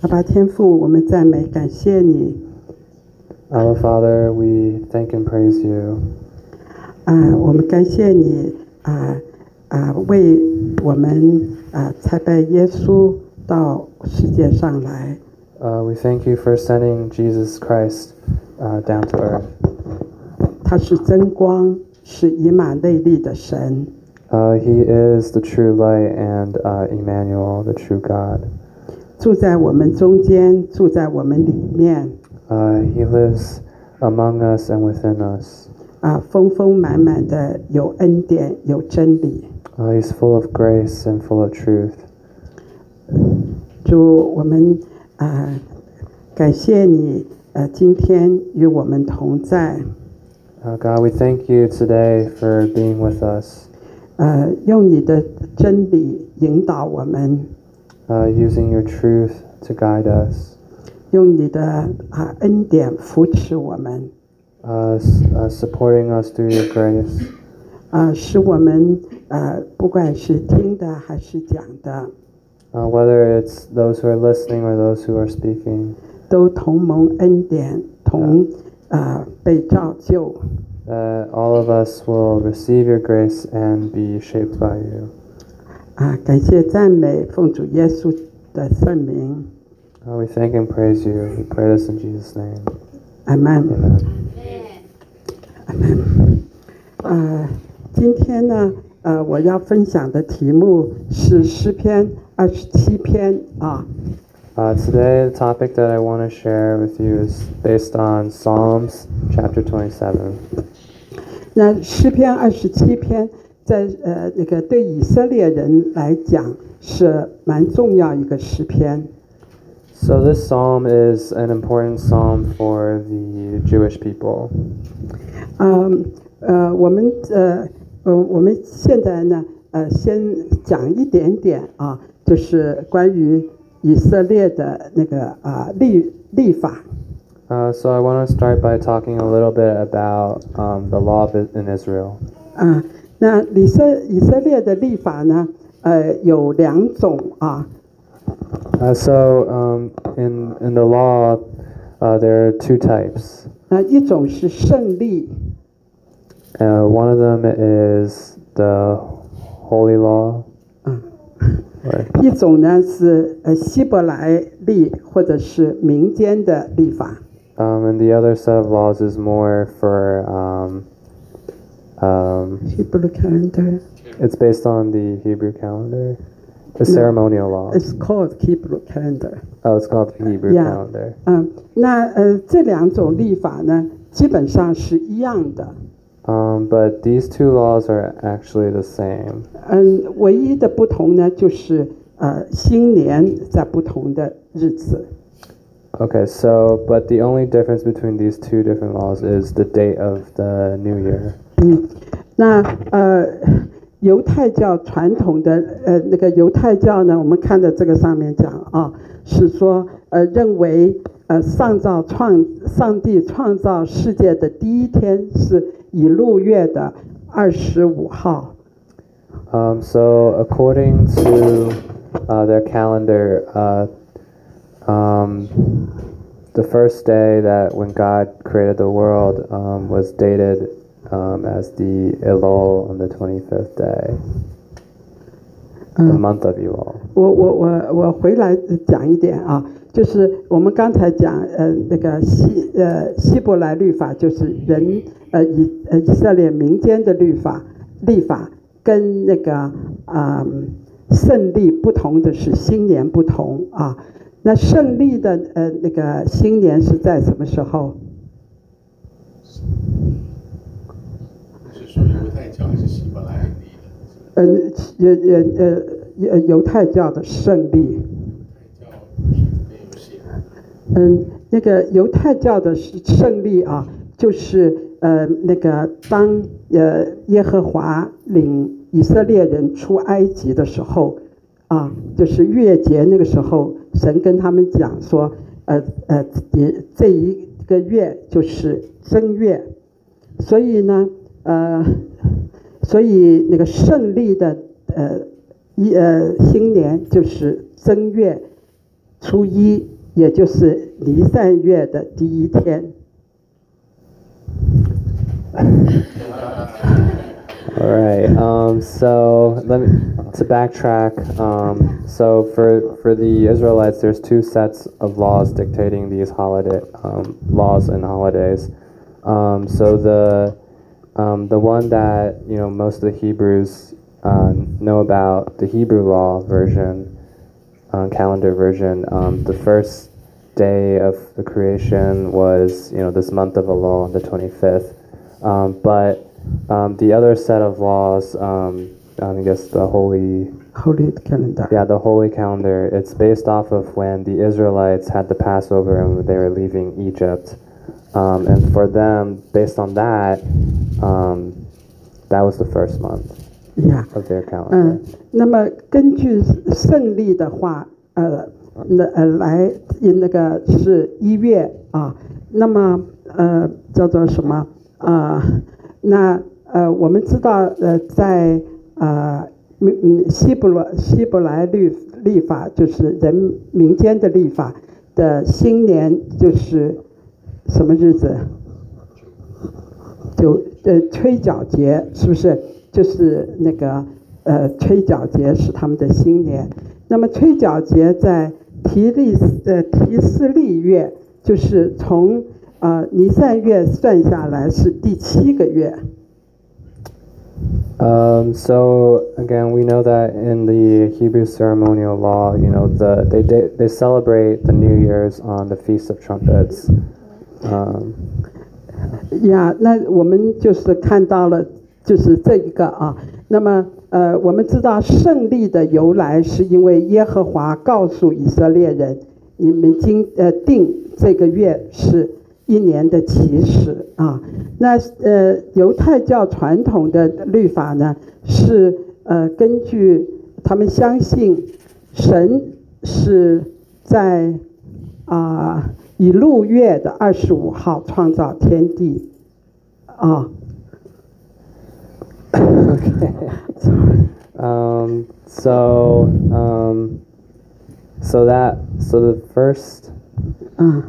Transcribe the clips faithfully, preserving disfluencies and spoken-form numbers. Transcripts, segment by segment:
阿爸天父，我们赞美感谢你。 Our Father, we thank and praise you. 啊，我们感谢你啊啊，为我们啊差派耶稣到世界上来。 Uh, we thank you for sending Jesus Christ uh, down to earth. 他是真光，是以马内利的神。 Uh, he is the true light and uh, Emmanuel, the true God. 住在我们中间，住在我们里面。 Uh, he lives among us and within us. 啊，丰丰满满的有恩典，有真理。 Uh, he's full of grace and full of truth. 主，我们啊感谢你，呃，今天与我们同在。 Uh, God, we thank you today for being with us. 呃，用你的真理引导我们， Uh, using your truth to guide us. 用你的啊恩典扶持我们， Uh, s- uh, supporting us through your grace. 啊，使我们呃不管是听的还是讲的， Uh, whether it's those who are listening or those who are speaking, 都同蒙恩典，同啊被造就。 that all of us will receive your grace and be shaped by you. 啊，感谢赞美奉主耶稣的圣名， Uh, we thank and praise you. We pray this in Jesus' name. 阿门。 Amen. 呃，今天呢，呃，我要分享的题目是诗篇二十七篇啊。 Uh, today, the topic that I want to share with you is based on Psalms chapter twenty-seven. 那诗篇二十七篇在呃那个对以色列人来讲是蛮重要一个诗篇。 So this psalm is an important psalm for the Jewish people. 嗯呃，我们呃呃我们现在呢呃先讲一点点啊，就是关于以色列的那个啊立立法。 Uh, so I want to start by talking a little bit about um, the law of, in Israel. 啊，那以色以色列的立法呢，呃，有两种啊， Uh, so um, in in the law, uh, there are two types. 呃，一种是圣立， Uh, one of them is the holy law. 啊， Right. 一种呢是呃希伯来立或者是民间的立法。 Um, and the other set of laws is more for um, um, Hebrew calendar it's based on the Hebrew calendar, the No. ceremonial law. is called Hebrew calendar。 Oh, it's called the Hebrew Yeah. calendar. 嗯，那呃这两种立法呢，基本上是一样的。 Um, but these two laws are actually the same. 嗯，唯一的不同呢，就是呃新年在不同的日子。 Okay, so but the only difference between these two different laws is the date of the new year. 嗯，那呃，犹太教传统的呃那个犹太教呢，我们看的这个上面讲啊，是说呃认为呃上造创上帝创造世界的第一天是以路月的二十五号。 Um, so according to uh, their calendar, uh, um, the first day that when God created the world um, was dated um, as the Elul on the twenty-fifth day, the 嗯， month of Elul. 我我我我回来讲一点啊，就是我们刚才讲呃那个希呃希伯来律法，就是人呃以呃以色列民间的律法立法，跟那个啊、圣历不同的是新年不同啊。那圣历的呃那个新年是在什么时候？ 是属于犹太教还是希伯来历的？ 呃呃呃呃犹太教的圣历。 犹太教没有写。 嗯，那个犹太教的胜利啊，就是呃那个当呃耶和华领以色列人出埃及的时候啊，就是月节那个时候，神跟他们讲说，呃呃，也这一个月就是正月，所以呢，呃，所以那个胜利的呃一呃新年就是正月。 初一，也就是尼散月的第一天。 All right. Um, so let me to backtrack. Um, so for for the Israelites, there's two sets of laws dictating these holiday um, laws and holidays. Um, so the um, the one that you know most of the Hebrews uh, know about, the Hebrew law version, uh, calendar version. Um, the first day of the creation was you know this month of Elul, the twenty-fifth. Um, but um, the other set of laws, um, I guess the holy, Holy calendar. yeah, the holy calendar. It's based off of when the Israelites had the Passover and they were leaving Egypt, um, and for them, based on that, um, that was the first month Yeah. of their 嗯 calendar.， 那么根据圣历的话，呃，那呃来那个是一月啊，那么呃叫做什么啊、呃？那呃我们知道呃在呃嗯希伯来希伯来律历法就是人民间的历法的新年就是什么日子？就呃吹角节是不是？就是那个呃吹角节是他们的新年。那么吹角节在提利呃提斯利月，就是从呃尼散月算下来是第七个月。 Um, so again, we know that in the Hebrew ceremonial law, you know, the they they, they celebrate the New Year's on the Feast of Trumpets. Um, 呀，那我们就是看到了，就是这一个啊。那么呃，我们知道胜利的由来是因为耶和华告诉以色列人，你们今呃定这个月是一年的起始啊。那呃犹太教传统的律法呢，是呃根据他们相信神是在啊。以路月的二十五号创造天地，啊。 Okay. um, so um, so that so the first. 嗯，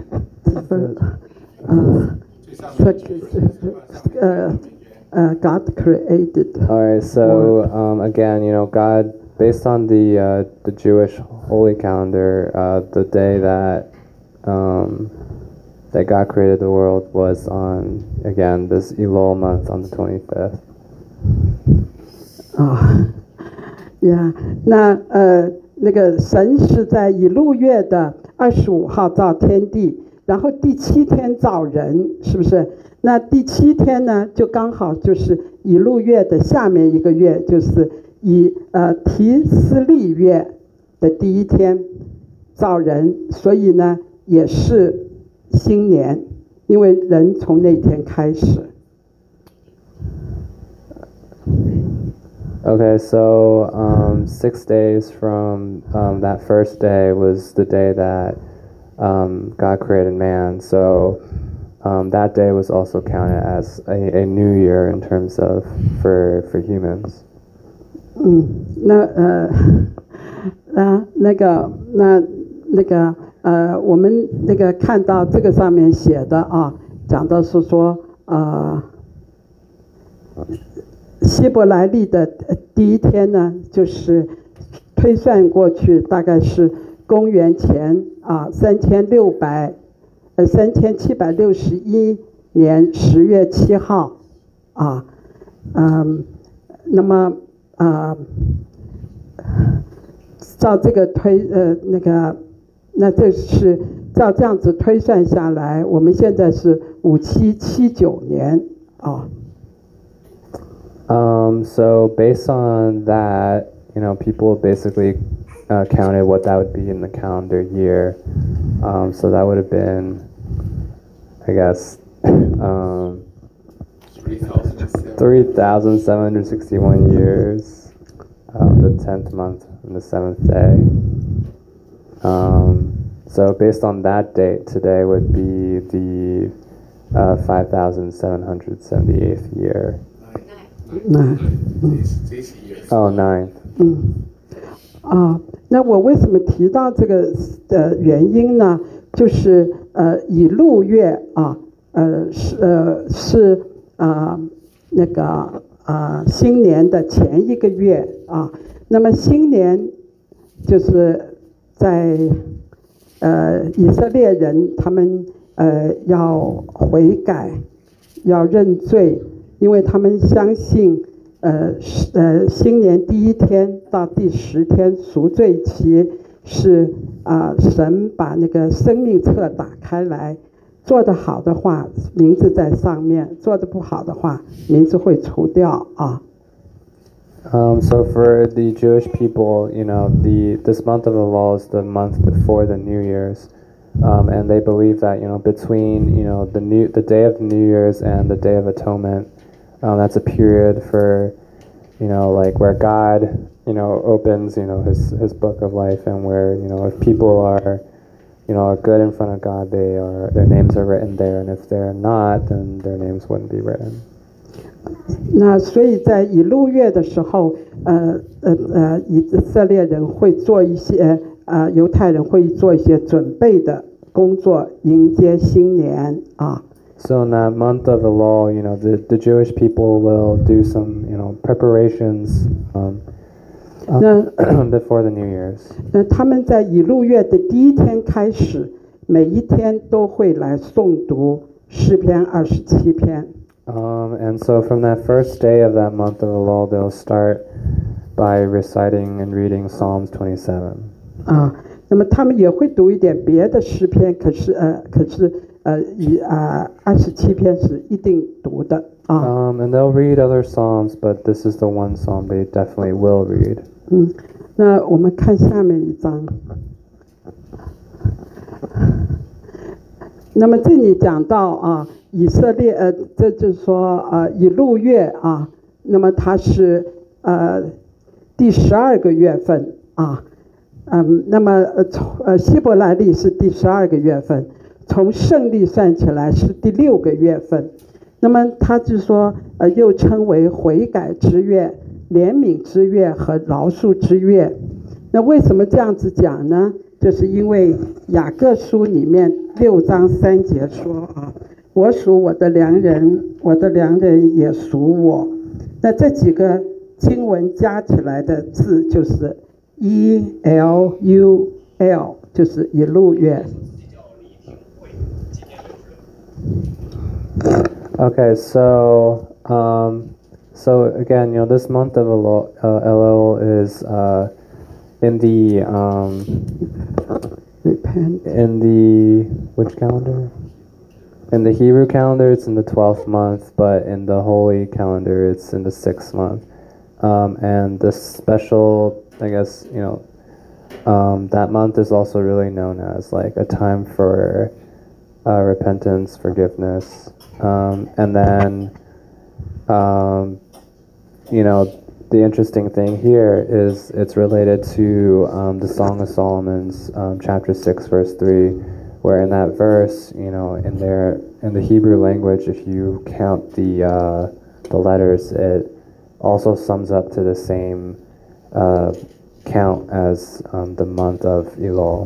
嗯，这呃呃 God created. All right. So um, again, you know, God, based on the uh, the Jewish holy calendar, uh, the day that Um, that God created the world was on, again, this Elul month on the twenty-fifth. 啊，呀，那呃，那个神是在以路月的二十五号造天地，然后第七天造人，是不是？那第七天呢，就刚好就是以路月的下面一个月，就是以呃提斯利月的第一天造人，所以呢。也是新年，因为人从那天开始。 Okay, so um, six days from um, that first day was the day that um, God created man. So um, that day was also counted as a, a new year in terms of for for humans. 嗯，那呃，啊，那个，那那个。呃，我们那个看到这个上面写的啊，讲的是说，呃，希伯来历的第一天呢，就是推算过去，大概是公元前啊三千六百呃三千七百六十一年十月七号啊，嗯，那么啊，照这个推呃那个。那这是照这样子推算下来，我们现在是五七七九年啊。 Um, so based on that, you know, people basically uh, counted what that would be in the calendar year. Um, so that would have been, I guess, um, three thousand seven hundred sixty-one years, um, the tenth month and the seventh day. Um, so based on that date, today would be the uh, five thousand seven hundred seventy-eighth year. Nine. Oh, nine. 嗯，啊， 那我为什么提到这个呃原因呢？就是呃以路月啊，呃是呃是啊、呃、那个啊、呃、新年的前一个月啊，那么新年就是在呃以色列人他们呃要悔改，要认罪，因为他们相信。呃呃，新年第一天到第十天赎罪期是啊、呃，神把那个生命册打开来，做得好的话，名字在上面；做得不好的话，名字会除掉啊。 Um, so for the Jewish people, you know, the this month of Elul is the month before the New Year's, um, and they believe that you know between you know the new the day of New Year's and the Day of Atonement. Um, that's a period for, you know, like where God, you know, opens, you know, his his book of life, and where you know if people are, you know, are good in front of God, they are their names are written there, and if they're not, then their names wouldn't be written. 那所以在以路月的时候，呃呃呃，以色列人会做一些，呃，犹太人会做一些准备的工作，迎接新年啊。 So in that month of Elul, you know, the, the Jewish people will do some, you know, preparations um, uh, before the New Year's. 那他们在以路月的第一天开始，每一天都会来诵读诗篇二十七篇。 Um, and so from that first day of that month of Elul, they'll start by reciting and reading Psalms twenty-seven. 啊，那么他们也会读一点别的诗篇，可是呃，可是。呃，以啊二十七篇是一定读的啊。 Um, and they'll read other psalms, but this is the one psalm they definitely will read. 嗯，那我们看下面一章。那么这里讲到啊，以色列呃，这就是说呃，以路月啊，那么它是呃第十二个月份啊，嗯，那么呃从呃希伯来历是第十二个月份。从圣历算起来是第六个月份，那么他就说，呃，又称为悔改之月、怜悯之月和饶恕之月。那为什么这样子讲呢？就是因为雅各书里面六章三节说啊，我属我的良人，我的良人也属我。那这几个经文加起来的字就是 E L U L， 就是以路月。 Okay, so um, so again, you know, this month of Elul, uh, Elul is uh, in the um, Repent. in the which calendar? In the Hebrew calendar, it's in the twelfth month, but in the Holy calendar, it's in the sixth month. Um, and this special, I guess, you know, um, that month is also really known as like a time for uh, repentance, forgiveness. Um, and then, um, you know, the interesting thing here is it's related to um, the Song of Solomon's um, chapter six, verse three, where in that verse, you know, in there in the Hebrew language, if you count the uh, the letters, it also sums up to the same uh, count as um, the month of Elul.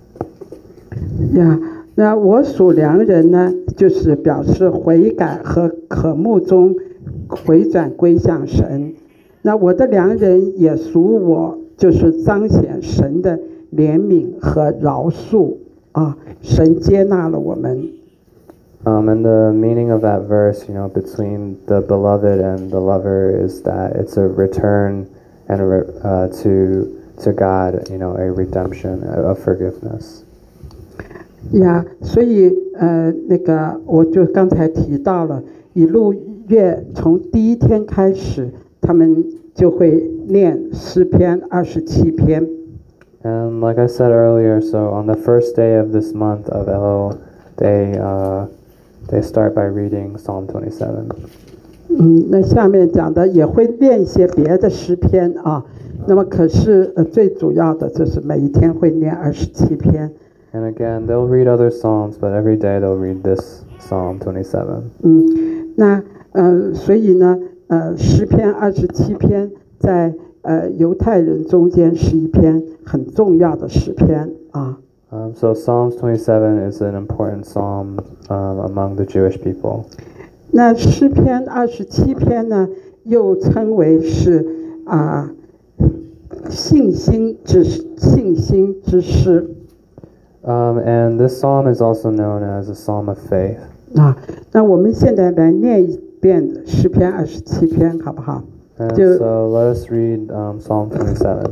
Yeah. 那我属良人呢，就是表示悔改和渴慕中回转归向神。那我的良人也属我，就是彰显神的怜悯和饶恕啊！神接纳了我们。 Um, and the meaning of that verse, you know, between the beloved and the lover, is that it's a return and a re, uh, to to God, you know, a redemption, a, a forgiveness. 呀，所以呃，那个我就刚才提到了，以路月从第一天开始，他们就会念诗篇二十七篇。 And like I said earlier, so on the first day of this month of Elul, they uh, they start by reading Psalm twenty-seven. 嗯，那下面讲的也会念一些别的诗篇啊。那么可是呃，最主要的就是每一天会念二十七篇。 And again, they'll read other psalms, but every day they'll read this Psalm twenty-seven. 嗯，那呃，所以呢，呃，诗篇二十七篇在呃犹太人中间是一篇很重要的诗篇啊。 Um, so Psalms twenty-seven is an important psalm um, among the Jewish people. 那诗篇二十七篇呢，又称为是啊、信心之信心之诗。 Um, and this psalm is also known as a psalm of faith. 啊，那我们现在来念一遍诗篇二十七篇，好不好？ And 就 so let us read um, Psalm twenty-seven.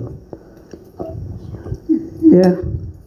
耶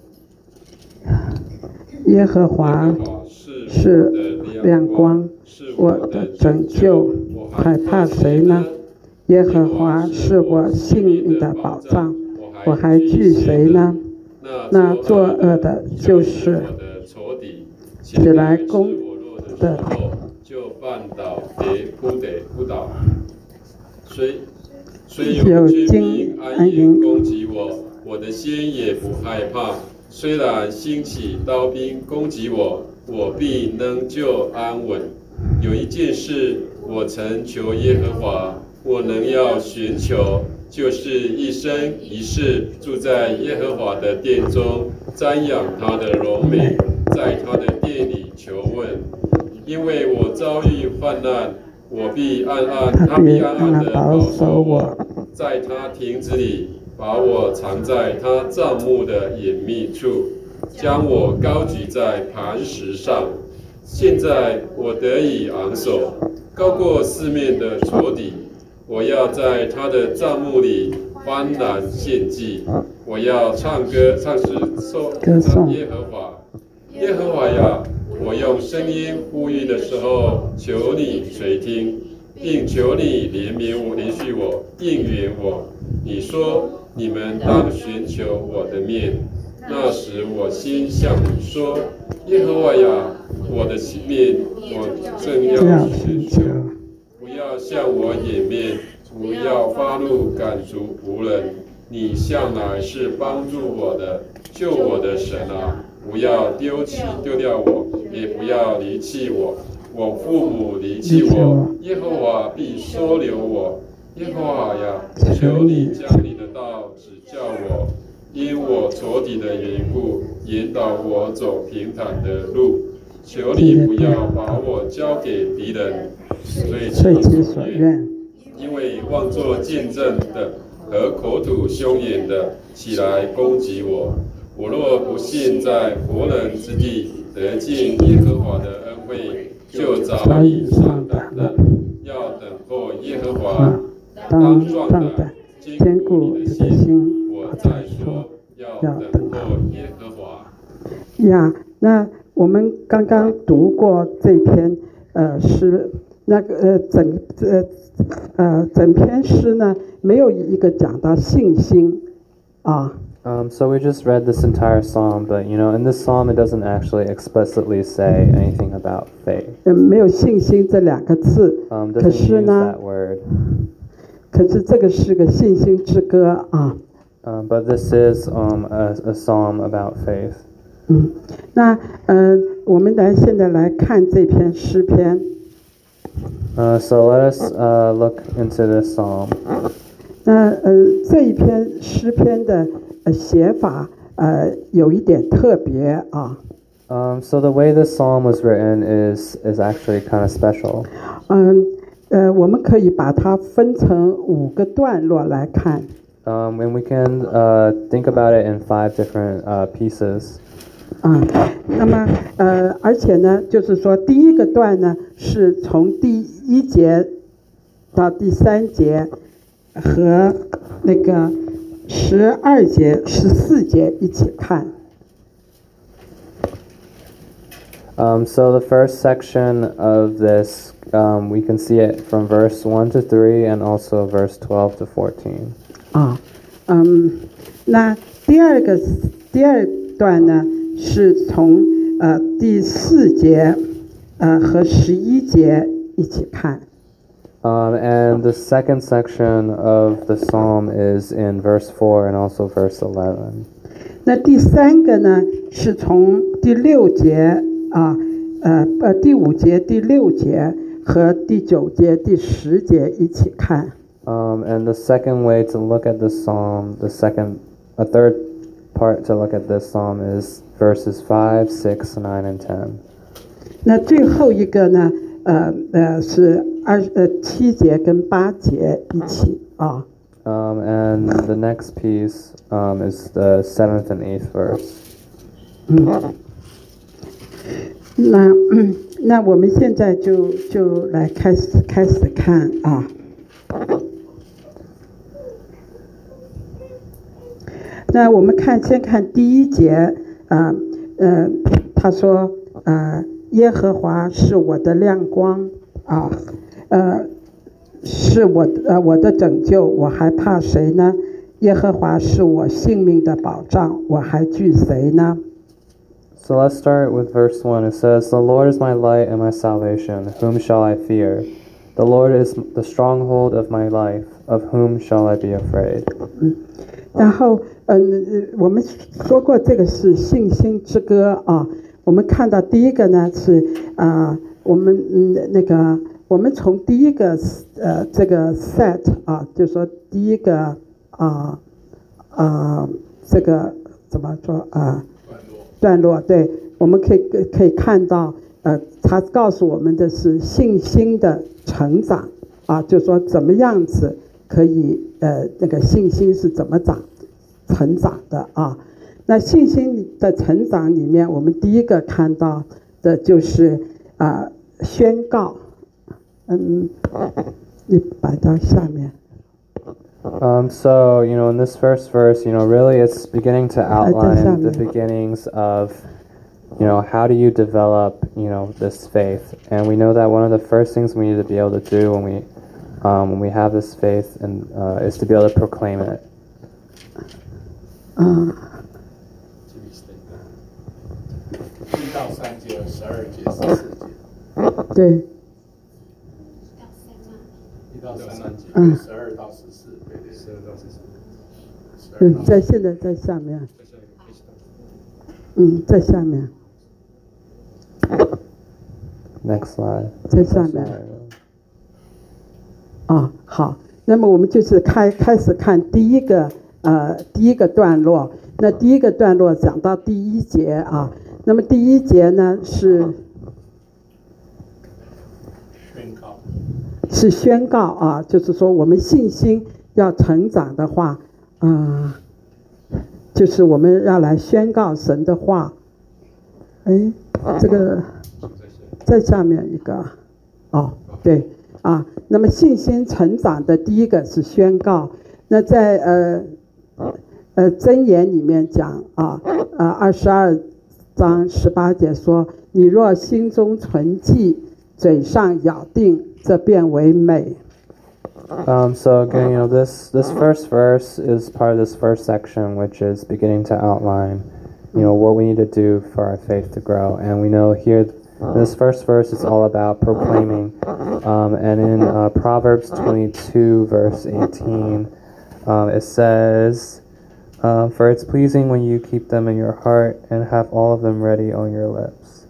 耶和华是亮光，我的拯救，害怕谁呢？耶和华是我性命的保障，我还惧谁呢？那作恶的就是我的仇敌， 起来攻的时候就绊倒，跌扑得扑倒。虽虽有军兵安营攻击我，我的心也不害怕。虽然兴起刀兵攻击我，我必能就安稳。有一件事，我曾求耶和华，我能要寻求，就是一生一世住在耶和华的殿中，瞻仰他的荣美，在他的殿里求问。因为我遭遇患难，我必暗暗，他必暗暗地保守我，在他亭子里把我藏在他帐幕的隐秘处，将我高举在磐石上。现在我得以昂首，高过四面的仇敌。我要在他的帐幕里欢然献祭，我要唱歌，唱诗歌颂耶和华。耶和华呀，我用声音呼吁的时候，求你垂听，并求你怜悯我，怜恤我，应允我。你说，你们当寻求我的面。那时我心向你说，耶和华呀，我的面我正要寻求。不要向我掩面，不要发怒赶逐仆人。你向来是帮助我的，救我的神啊！不要丢弃丢掉我，也不要离弃我。我父母离弃我，耶和华必收留我。耶和华呀，求你将你的道指教我，因我仇敌的缘故，引导我走平坦的路。求你不要把我交给敌人， 遂其所愿。 因为妄作见证的和口吐凶言的起来攻击我。我若不信在活人之地得见耶和华的恩惠，就早已上胆了。要等候耶和华，当壮胆，坚固你的心。我再说，要等候耶和华。 呀，那我们刚刚读过这篇呃诗，那个呃整呃呃整篇诗呢，没有一个讲到信心啊。 Um, so we just read this entire psalm, but you know, in this psalm, it doesn't actually explicitly say anything about faith. 呃，没有信心这两个字， Um, 可 doesn't 是 use 呢， that word. 可是这个是个信心之歌啊。 Um, but this is um, a, a psalm about faith. 嗯，那呃，我们来现在来看这篇诗篇。 Uh, so let us uh, look into this psalm. 那呃，这一篇诗篇的呃写法呃有一点特别啊。 Um, so the way this psalm was written is is actually kind of special. 嗯呃，我们可以把它分成五个段落来看。 Um, and we can uh, think about it in five different uh, pieces. 啊，那么呃，而且呢，就是说第一个段呢，是从第一节到第三节和那个十二节、十四节一起看。 Um, so the first section of this, um, we can see it from verse one to three and also verse twelve to fourteen. 啊，嗯，那第二个第二段呢，是从呃第四节呃和十一节一起看。 Um, and the second section of the psalm is in verse four and also verse eleven. 那第三个呢，是从第六节啊，呃呃第五节、第六节和第九节、第十节一起看。 Um, and the second way to look at this psalm, the second, a third part to look at this psalm is verses five, six, nine, and ten. 那最后一个呢，呃呃是二呃七节跟八节一起啊。 Um, and the next piece um, is the seventh and eighth verse. 嗯，那嗯那我们现在就就来开始开始看啊。那我们看先看第一节，啊呃他说呃耶和华是我的亮光啊，呃是我呃我的拯救，我还怕谁呢？耶和华是我性命的保障，我还惧谁呢？ So let's start with verse one. It says, The Lord is my light and my salvation. Whom shall I fear? The Lord is the stronghold of my life. Of whom shall I be afraid? 然后，嗯，我们说过这个是信心之歌啊。我们看到第一个呢是啊、呃，我们嗯那个我们从第一个呃这个 set 啊，就是说第一个啊啊、呃呃、这个怎么说啊？段落，对，我们可以可以看到，呃，他告诉我们的是信心的成长啊，就说怎么样子可以，呃，那个信心是怎么长成长的啊？那信心的成长里面，我们第一个看到的就是啊、呃，宣告，嗯，你摆到下面。 Um, so, you know, in this first verse, you know, really it's beginning to outline the beginnings of, you know, how do you develop, you know, this faith. And we know that one of the first things we need to be able to do when we, um, when we have this faith and uh, is to be able to proclaim it. Uh, 一到三节、十二节、十四节。 对。 一到三节，十二到十四，对对，十二到十四。 嗯，在现在在下面。嗯，在下面。 Next slide. 在下面。啊，好，那么我们就是开开始看第一个呃第一个段落。那第一个段落讲到第一节啊，那么第一节呢是宣告， 是宣告啊，就是说我们信心要成长的话，啊、呃，就是我们要来宣告神的话。哎，这个在下面一个，哦，对啊，那么信心成长的第一个是宣告。那在呃呃箴言里面讲啊，呃二十二章十八节说：“你若心中存记，嘴上咬定，这便为美。” Um, so again, you know, this this first verse is part of this first section, which is beginning to outline, you know, what we need to do for our faith to grow. And we know here, this first verse is all about proclaiming. Um, and in uh, Proverbs twenty-two, verse eighteen, um, it says, uh, "For it's pleasing when you keep them in your heart and have all of them ready on your lips."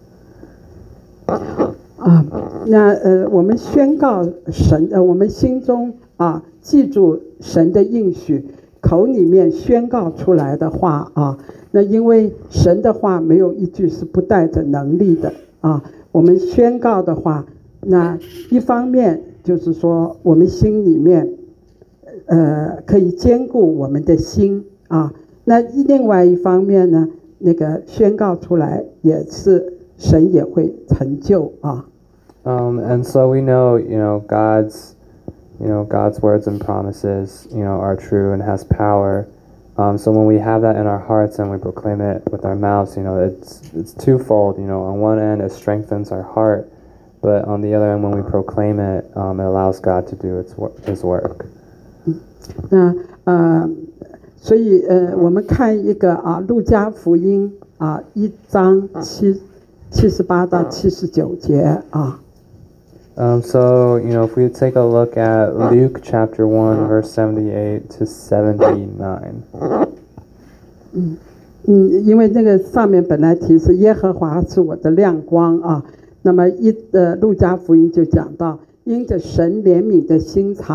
啊，那呃，我们宣告神，呃，我们心中啊，记住神的应许，口里面宣告出来的话啊，那因为神的话没有一句是不带着能力的啊。我们宣告的话，那一方面就是说我们心里面，呃，可以兼顾我们的心啊。那另外一方面呢，那个宣告出来也是神也会成就啊。 Um, and so we know, you know, God's, you know, God's words and promises, you know, are true and has power. Um, so when we have that in our hearts and we proclaim it with our mouths, you know, it's it's twofold. You know, on one end it strengthens our heart, but on the other end, when we proclaim it, um, it allows God to do its His work. 那呃，所以呃，我们看一个啊，路加福音啊，一章七七十八到七十九节啊。 Um, so, you know, if we take a look at Luke chapter one, verse seventy-eight to seventy-nine. 嗯嗯，因为那个上面本来提是耶和华是我的亮光啊，那么一呃路加福音就讲到，因着神怜悯的心肠，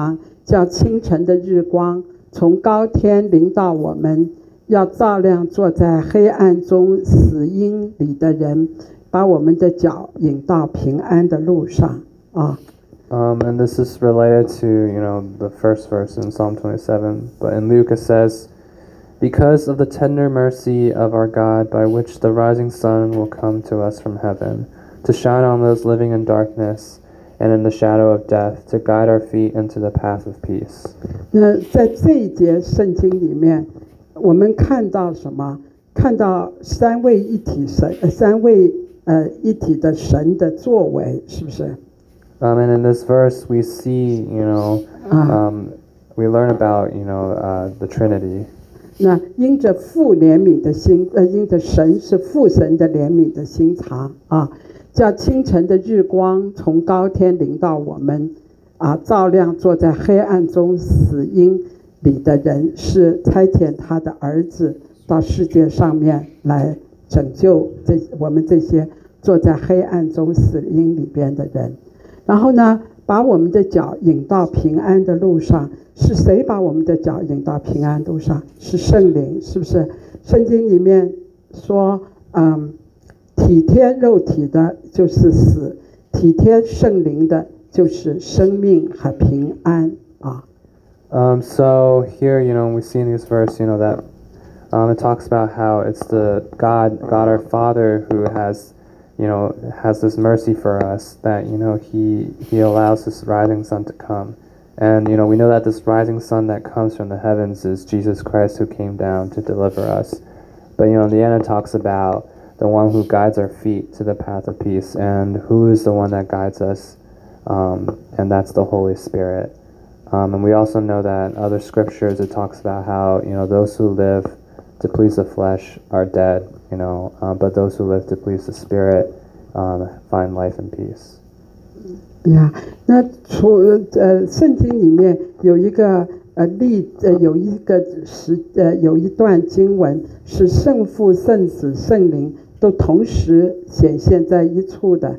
叫清晨的日光从高天临到我们，要照亮坐在黑暗中死荫里的人，把我们的脚引到平安的路上啊。 Um, and this is related to, you know, the first verse in Psalm twenty-seven. But in Luke it says, "Because of the tender mercy of our God, by which the rising sun will come to us from heaven, to shine on those living in darkness and in the shadow of death, to guide our feet into the path of peace." 那在这一节圣经里面，我们看到什么？看到三位一体神，呃三位呃一体的神的作为，是不是？ Um, and in this verse we see, you know, um, we learn about, you know, uh, the Trinity. 那因着父怜悯的心，呃，因着神是父神的怜悯的心肠啊，叫清晨的日光从高天临到我们，啊，照亮坐在黑暗中死荫里的人，是差遣他的儿子到世界上面来拯救这我们这些坐在黑暗中死荫里边的人。然后呢，把我们的脚引到平安的路上。是谁把我们的脚引到平安路上？是圣灵，是不是？圣经里面说，嗯，体贴肉体的就是死，体贴圣灵的就是生命和平安啊。 Um, so here, you know, we see in this verse, you know, that um, it talks about how it's the God, God our Father, who has, you know, has this mercy for us, that, you know, He He allows this rising sun to come. And, you know, we know that this rising sun that comes from the heavens is Jesus Christ, who came down to deliver us. But, you know, in the end it talks about the one who guides our feet to the path of peace. And who is the one that guides us? Um, and that's the Holy Spirit. Um, and we also know that in other scriptures it talks about how, you know, those who live to please the flesh are dead, you know, uh, but those who live to please the Spirit um, find life and peace. 呀，那除呃，圣经里面有一个呃例呃有一个时呃有一段经文是圣父、圣子、圣灵都同时显现在一处的。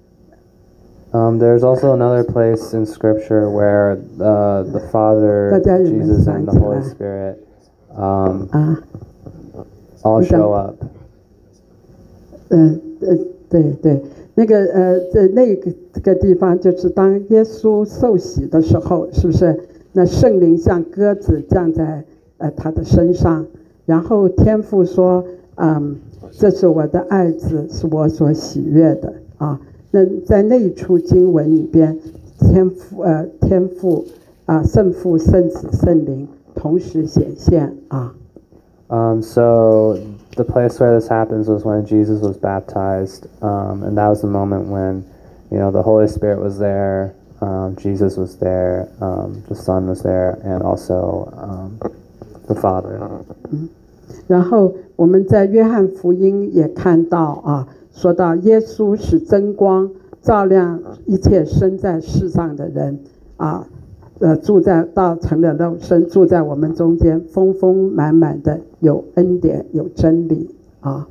Um, there's also another place in Scripture where uh, the Father, Jesus, and the Holy Spirit um, all show up. 嗯呃对对。那个呃，在那个这个地方，就是当耶稣受洗的时候，是不是？那圣灵像鸽子降在呃他的身上，然后天父说：“嗯，这是我的爱子，是我所喜悦的啊。”那在那一处经文里边，天父呃天父啊、圣父、圣子、圣灵同时显现啊。 Um, so the place where this happens was when Jesus was baptized, um, and that was the moment when, you know, the Holy Spirit was there, um, Jesus was there, um, the Son was there, and also um, the Father. 然后我们在约翰福音也看到啊，说到耶稣是真光，照亮一切生在世上的人啊。呃，住在道成了肉身，住在我们中间，丰丰满满的有恩典，有真理啊。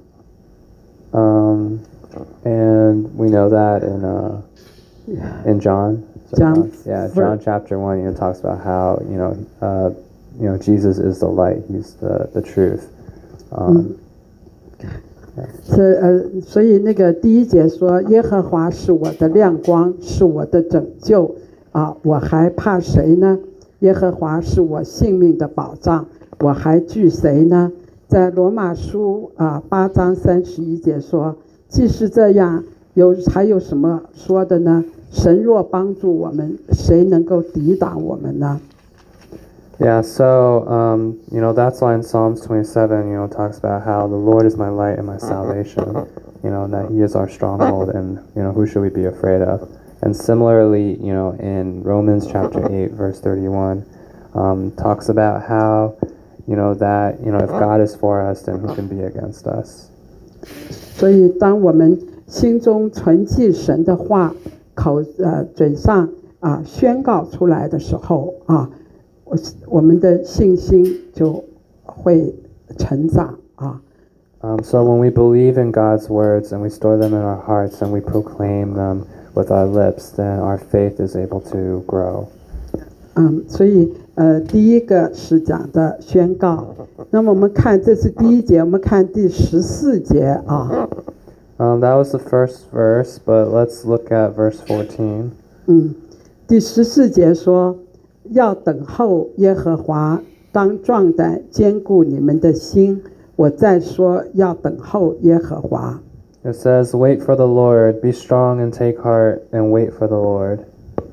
Um, and we know that in uh, in John. So John, yeah, John chapter one, you know, talks about how, you know, uh, you know, Jesus is the light. He's the the truth. Um, 是呃，所以那个第一节说，耶和华是我的亮光，是我的拯救。啊，我还怕谁呢？耶和华是我性命的保障，我还惧谁呢？在罗马书啊八章三十一节说，既是这样，有还有什么说的呢？神若帮助我们，谁能够抵挡我们呢？ Yeah, so um, you know, that's why in Psalms twenty-seven, you know, it talks about how the Lord is my light and my salvation, you know, and that He is our stronghold, and you know, who should we be afraid of? And similarly, you know, in Romans chapter eight, verse thirty-one, um, talks about how, you know, that, you know, if God is for us, then who can be against us? 所以，当我们心中存记神的话，口呃嘴上啊宣告出来的时候啊，我我们的信心就会成长啊。 Um, so when we believe in God's words and we store them in our hearts and we proclaim them with our lips, then our faith is able to grow. 嗯，所以呃，第一个是讲的宣告。那么我们看，这是第一节，我们看第十四节啊。 Um, that was the first verse, but let's look at verse fourteen. 嗯，第十四节说，要等候耶和华，当壮胆，坚固你们的心。我再说，要等候耶和华。 It says, "Wait for the Lord, be strong and take heart, and wait for the Lord."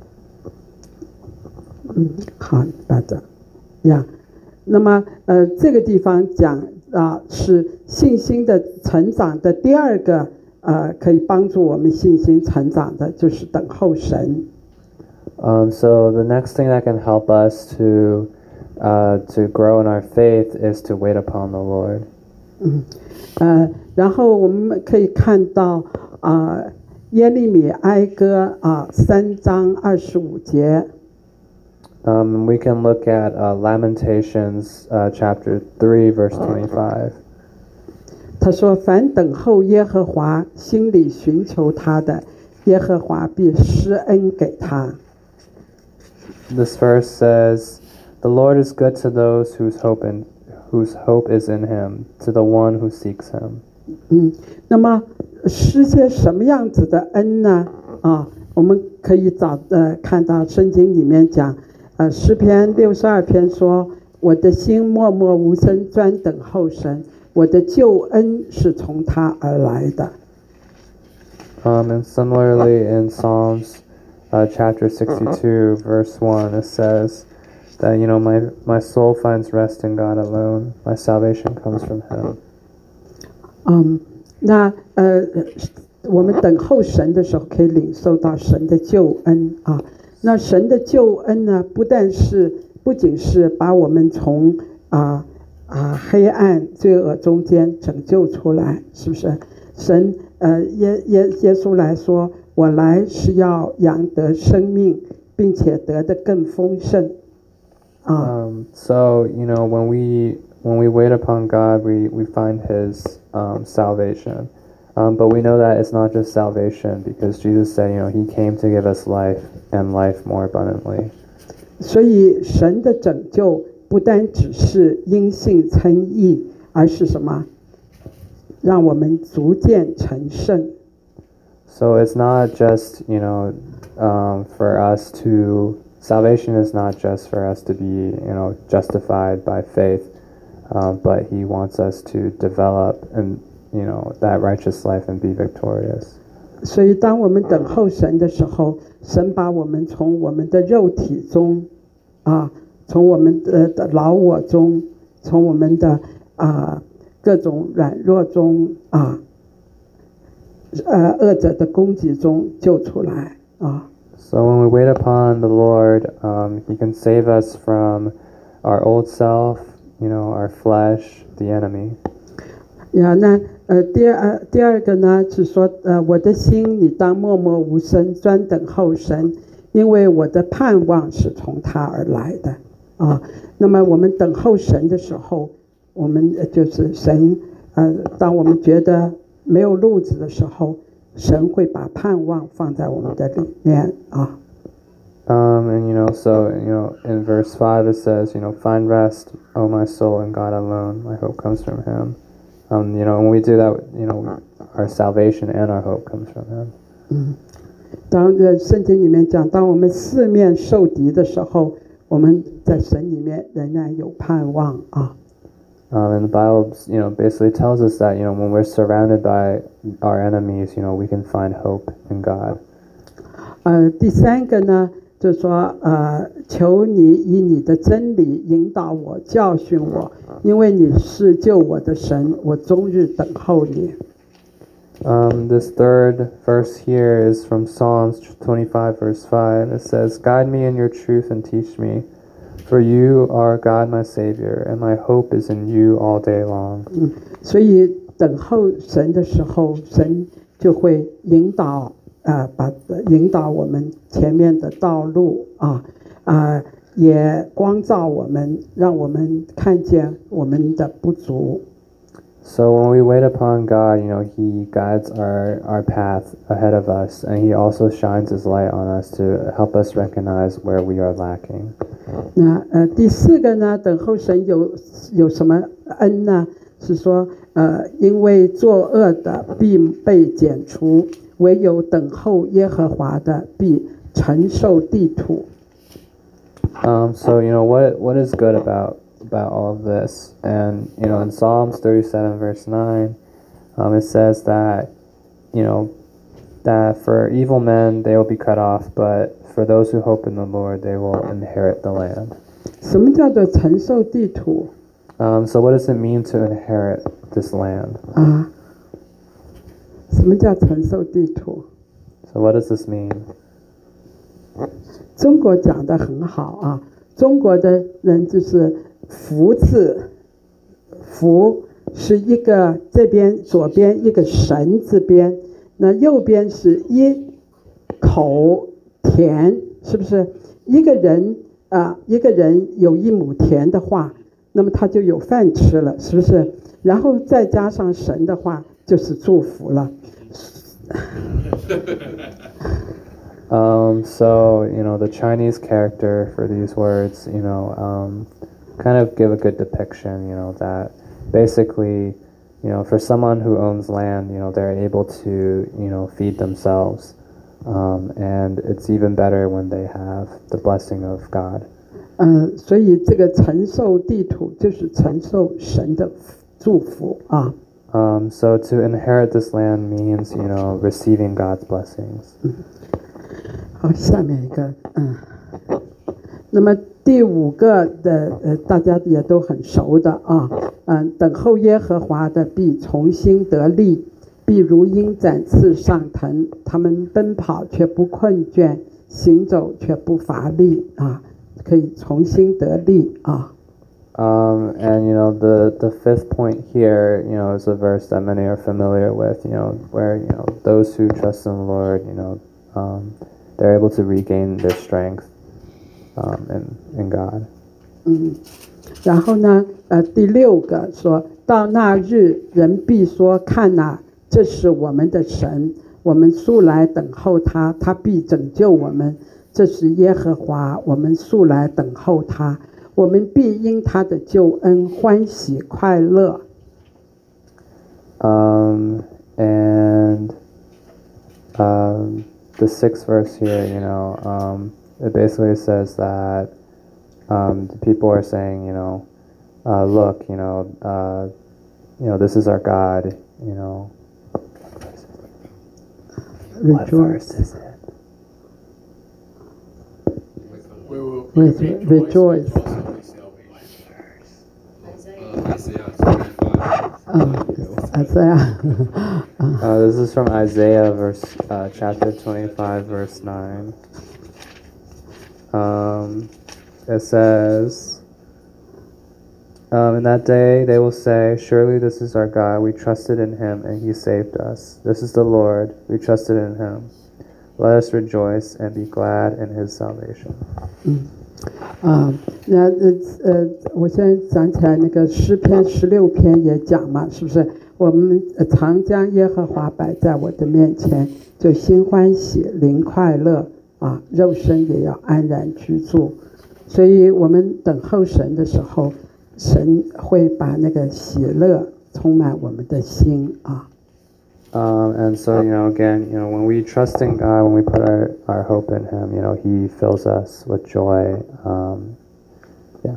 嗯，好，好的，呀，那么呃，这个地方讲啊，是信心的成长的第二个呃，可以帮助我们信心成长的，就是等候神。 Um, so the next thing that can help us to uh, to grow in our faith is to wait upon the Lord. 嗯，呃，然后我们可以看到啊，呃，耶利米哀歌啊，三章二十五节。 Um, we can look at uh, Lamentations uh, chapter three, verse twenty-five. 他说：“凡等候耶和华，心里寻求他的，耶和华必施恩给他。” This verse says, "The Lord is good to those whose hope in whose hope is in Him, to the one who seeks Him." 嗯，那么施些什么样子的恩呢？啊，我们可以找呃看到圣经里面讲。呃，诗篇六十二篇说：“我的心默默无声，专等候神，我的救恩是从他而来的。” Um, and similarly in Psalms uh, chapter sixty-two, verse one, it says that, you know, my, my soul finds rest in God alone. My salvation comes from Him. 嗯，那呃，我们等候神的时候，可以领受到神的救恩啊。那神的救恩呢，不但是不仅是把我们从啊啊黑暗罪恶中间拯救出来，是不是？神呃耶耶耶稣来说，我来是要养得生命，并且得的更丰盛。啊。 Um, so you know when we when we wait upon God, we we find His um, salvation. Um, but we know that it's not just salvation, because Jesus said, you know, He came to give us life and life more abundantly. 所以神的拯救不单只是因信称义，而是什么？让我们逐渐成圣。 So it's not just, you know, um, for us to salvation is not just for us to be, you know, justified by faith, uh, but He wants us to develop and you know that righteous life and be victorious. 所以当我们等候神的时候，神把我们从我们的肉体中啊，从我们的的老我中，从我们的啊各种软弱中啊，呃恶者的攻击中救出来啊。 So when we wait upon the Lord, um, He can save us from our old self, you know, our flesh, the enemy. 呀，那呃，第二第二个呢是说，呃，我的心你当默默无声，专等候神，因为我的盼望是从他而来的啊。那么我们等候神的时候，我们就是神，呃，当我们觉得没有路子的时候，神会把盼望放在我们的里面啊。 Um, and you know, so you know, in verse five it says, you know, find rest, O my soul, in God alone. My hope comes from Him. Um, you know, when we do that, you know, our salvation and our hope comes from Him. 嗯，当呃圣经里面讲，当我们四面受敌的时候，我们在神里面仍然有盼望啊。 Um, and the Bible, you know, basically tells us that, you know, when we're surrounded by our enemies, you know, we can find hope in God. 呃，第三个呢，就是说，呃，求你以你的真理引导我、教训我，因为你是救我的神，我终日等候你。 Um, this third verse here is from Psalms twenty-five, verse five. It says, "Guide me in your truth and teach me, for you are God my Savior, and my hope is in you all day long." 嗯，所以等候神的时候，神就会引导。呃，把引导我们前面的道路啊啊、呃，也光照我们，让我们看见我们的不足。 So when we wait upon God, you know, He guides our, our path ahead of us, and He also shines His light on us to help us recognize where we are lacking. 那呃，第四个呢，等候神有有什么恩呢？是说呃，因为作恶的必被剪除，唯有等候耶和华的必承受地土。 Um, so you know what what is good about about all of this, and you know in Psalms thirty-seven verse nine, um, it says that you know that for evil men they will be cut off, but for those who hope in the Lord they will inherit the land. 什么叫做承受地土？ Um, so what does it mean to inherit this land? 啊，什么叫承受地土？ So what does this mean? 中国讲得很好啊，中国的人就是福字，福是一个这边左边一个神字边，那右边是一口田，是不是？一个人啊，一个人有一亩田的话，那么他就有饭吃了，是不是？然后再加上神的话，就是祝福了。 Um, so, you know, the Chinese character for these words, you know, um, kind of give a good depiction, you know, that basically, you know, for someone who owns land, you know, they're able to, you know, feed themselves. Um, and it's even better when they have the blessing of God. 嗯，所以这个承受地土就是承受神的祝福啊。 Um, so to inherit this land means, you know, receiving God's blessings. 好，下面一个，嗯，那么第五个的，呃，大家也都很熟的啊，嗯，等候耶和华的必重新得力，必如鹰展翅上腾，他们奔跑却不困倦，行走却不乏力啊，可以重新得力啊。 Um, and you know the the fifth point here, you know, is a verse that many are familiar with. You know, where you know those who trust in the Lord, you know, um, they're able to regain their strength um, in in God. 嗯，然后呢，呃，第六个说到那日，人必说：“看哪，这是我们的神，我们素来等候他，他必拯救我们。这是耶和华，我们素来等候他。”我们必因他的救恩欢喜快乐。 Um, and um, the sixth verse here, you know, um, it basically says that um, the people are saying, you know, uh, look, you know, uh, you know, this is our God, you know. What verse is it? We will Rejoice. Rejoice. Isaiah. Uh, this is from Isaiah, verse uh, chapter twenty-five, verse nine. Um, it says, um, "In that day they will say, 'Surely this is our God. We trusted in Him, and He saved us. This is the Lord. We trusted in Him. Let us rejoice and be glad in His salvation.'" 嗯，啊，那呃呃，我现在想起来那个诗篇十六篇也讲嘛，是不是？我们常将耶和华摆在我的面前，就心欢喜，灵快乐啊，肉身也要安然居住。所以我们等候神的时候，神会把那个喜乐充满我们的心啊。 Um, and so, you know, again, you know, when we trust in God, when we put our, our hope in Him, you know, He fills us with joy. Um, yeah.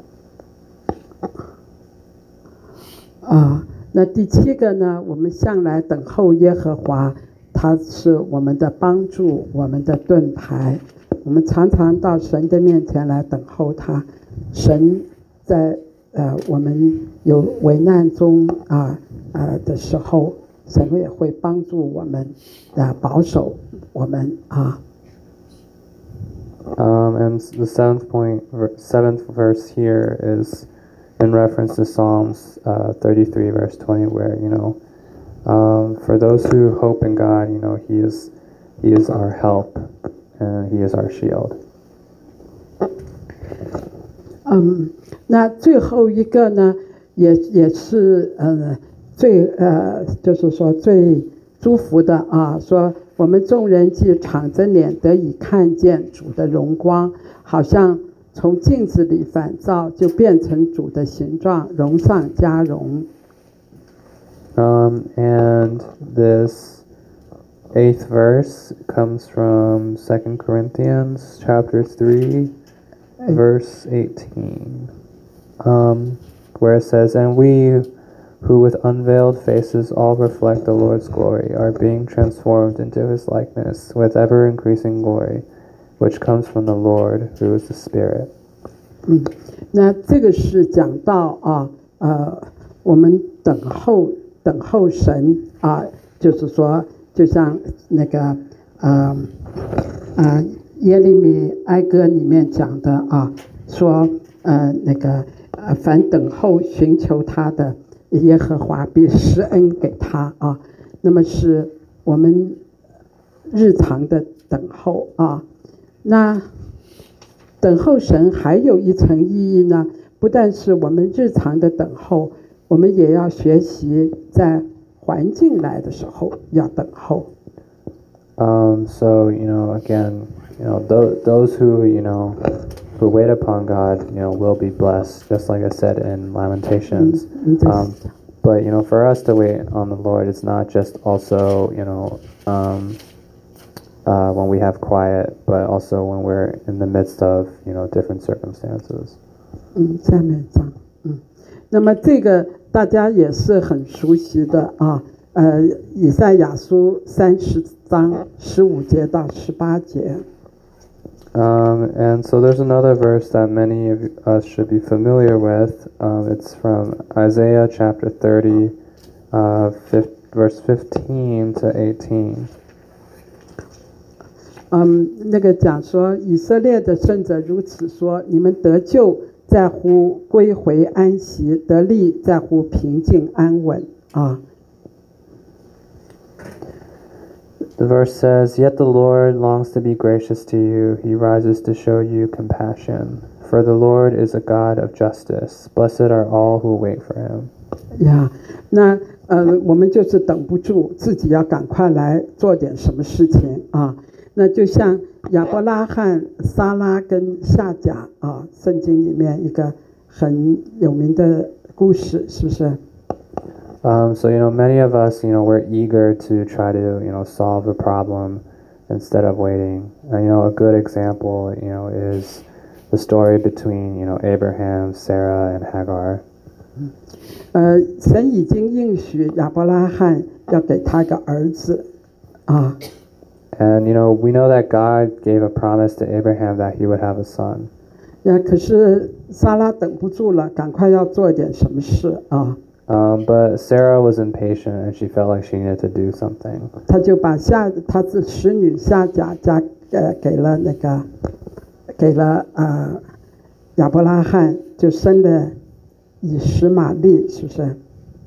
啊，那第七个呢？我们向来等候耶和华，他是我们的帮助，我们的盾牌。我们常常到神的面前来等候他。神在呃我们有危难中啊啊的时候。神也会帮助我们，啊，保守我们啊。 Um, and the seventh point, seventh verse here is in reference to Psalms uh, thirty-three, verse twenty, where you know, um, for those who hope in God, you know, He is He is our help, and He is our shield. 嗯，那最后一个呢，也也是呃。 最呃，就是说最祝福的啊，说我们众人既敞着脸得以看见主的荣光，好像从镜子里反照，就变成主的形状，荣上加荣。 Um, and this eighth verse comes from Second Corinthians chapter three, verse eighteen, um, where it says, "And we who with unveiled faces all reflect the Lord's glory are being transformed into his likeness with ever-increasing glory, which comes from the Lord, who is the Spirit." 嗯，那这个是讲到啊，呃，我们等候等候神啊，就是说，就像那个呃呃耶利米哀歌里面讲的啊，说呃那个呃凡等候寻求他的耶和华必施恩给他啊，那么是我们日常的等候啊。那等候神还有一层意义呢，不但是我们日常的等候，我们也要学习在环境来的时候要等候。 Um, so, you know, again, you know, th- those who, you know, who wait upon God, you know, will be blessed, just like I said in Lamentations. Um, but, you know, for us to wait on the Lord, it's not just also, you know, um, uh, when we have quiet, but also when we're in the midst of, you know, different circumstances. 嗯，下面讲，嗯，那么这个大家也是很熟悉的啊，呃，以赛亚书三十章十五节到十八节。 Um, and so there's another verse that many of us should be familiar with. Um, it's from Isaiah chapter thirty, uh, fifth, verse fifteen to eighteen. 嗯，那个讲说以色列的圣者如此说：你们得救在乎归回安息，得力在乎平静安稳啊。 The verse says, "Yet the Lord longs to be gracious to you. He rises to show you compassion. For the Lord is a God of justice. Blessed are all who wait for him." 呀，那呃，我们就是等不住，自己要赶快来做点什么事情啊。那就像亚伯拉罕、撒拉跟夏甲啊，圣经里面一个很有名的故事，是不是？ Um, so, you know, many of us, you know, we're eager to try to, you know, solve a problem instead of waiting. And, you know, a good example, you know, is the story between, you know, Abraham, Sarah, and Hagar. 呃，神已经应许亚伯拉罕要给他个儿子啊。 And, you know, we know that God gave a promise to Abraham that he would have a son. 呀，可是撒拉等不住了，赶快要做点什么事啊。 Um, but Sarah was impatient and she felt like she needed to do something. 他就把夏他的使女夏甲嫁呃给了那个给了呃亚伯拉罕，就生了以实玛利，是不是？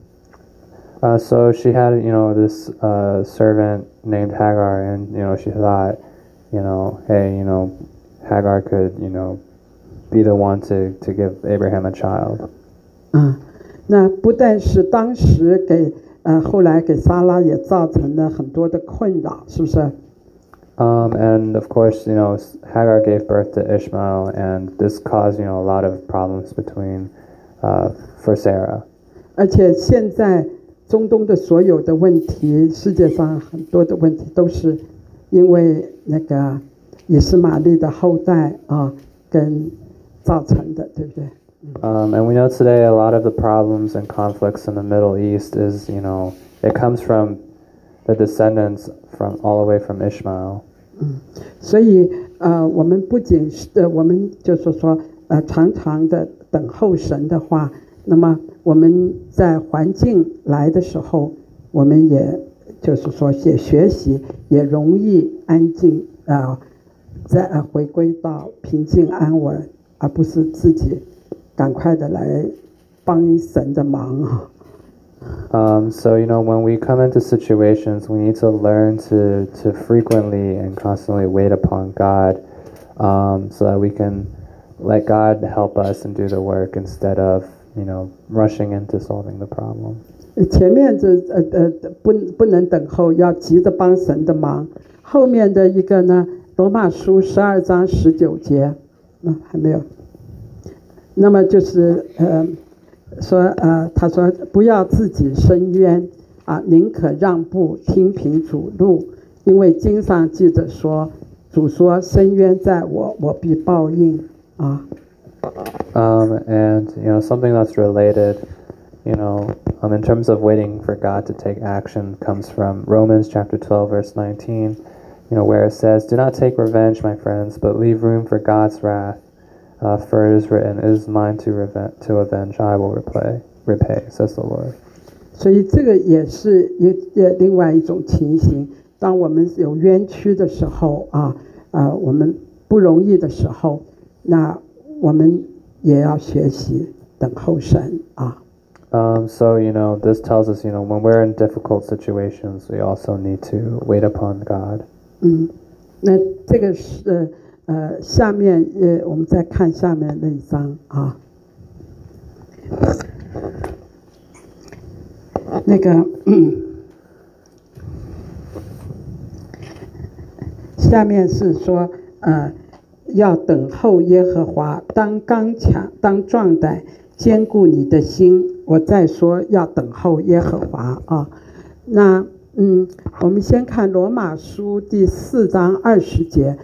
Uh, so she had, you know, this uh, servant named Hagar, and you know, she thought, you know, hey, you know, Hagar could, you know, be the one to to give Abraham a child. 啊，那不但是当时给呃后来给撒拉也造成了很多的困扰，是不是？ Um, and of course, you know, Hagar gave birth to Ishmael, and this caused, you know, a lot of problems between, uh, for Sarah. 而且现在中东的所有的问题，世界上很多的问题都是因为那个以实玛利的后代啊跟造成的，对不对？ Um, and we know today a lot of the problems and conflicts in the Middle East is, you know, it comes from the descendants from all the way from Ishmael. 嗯，所以呃，我们不仅是呃，我们就是说呃，常常的等候神的话，那么我们在环境来的时候，我们也就是说也学习，也容易安静啊、呃，再呃回归到平静安稳，而不是自己赶快的来帮神的忙啊。 Um, so, you know, when we come into situations, we need to learn to, to frequently and constantly wait upon God, um, so that we can let God help us and do the work instead of, you know, rushing into solving the problem. 前面这呃呃不不能等候，要急着帮神的忙。后面的一个呢，罗马书十二章十九节，嗯，还没有。那么就是呃说呃他说不要自己伸冤啊，宁可让步，听凭主怒，因为经上记着说，主说伸冤在我，我必报应啊。 Um, and you know something that's related, you know, um, in terms of waiting for God to take action, comes from Romans chapter twelve, verse nineteen. You know, where it says, "Do not take revenge, my friends, but leave room for God's wrath. Uh, for it is written, it is mine to revenge, to avenge, I will repay, repay, says the Lord." 所以这个也是也也另外一种情形。当我们有冤屈的时候啊，啊，我们不容易的时候，那我们也要学习等候神啊。 Um, so, you know, this tells us, you know, when we're in difficult situations, we also need to wait upon God. 嗯，那这个是呃下面呃我们再看下面那一章啊，那个嗯，下面是说呃要等候耶和华，当刚强，当壮胆，坚固你的心。我再说要等候耶和华啊，那。嗯，我们先看罗马书第四章二十节。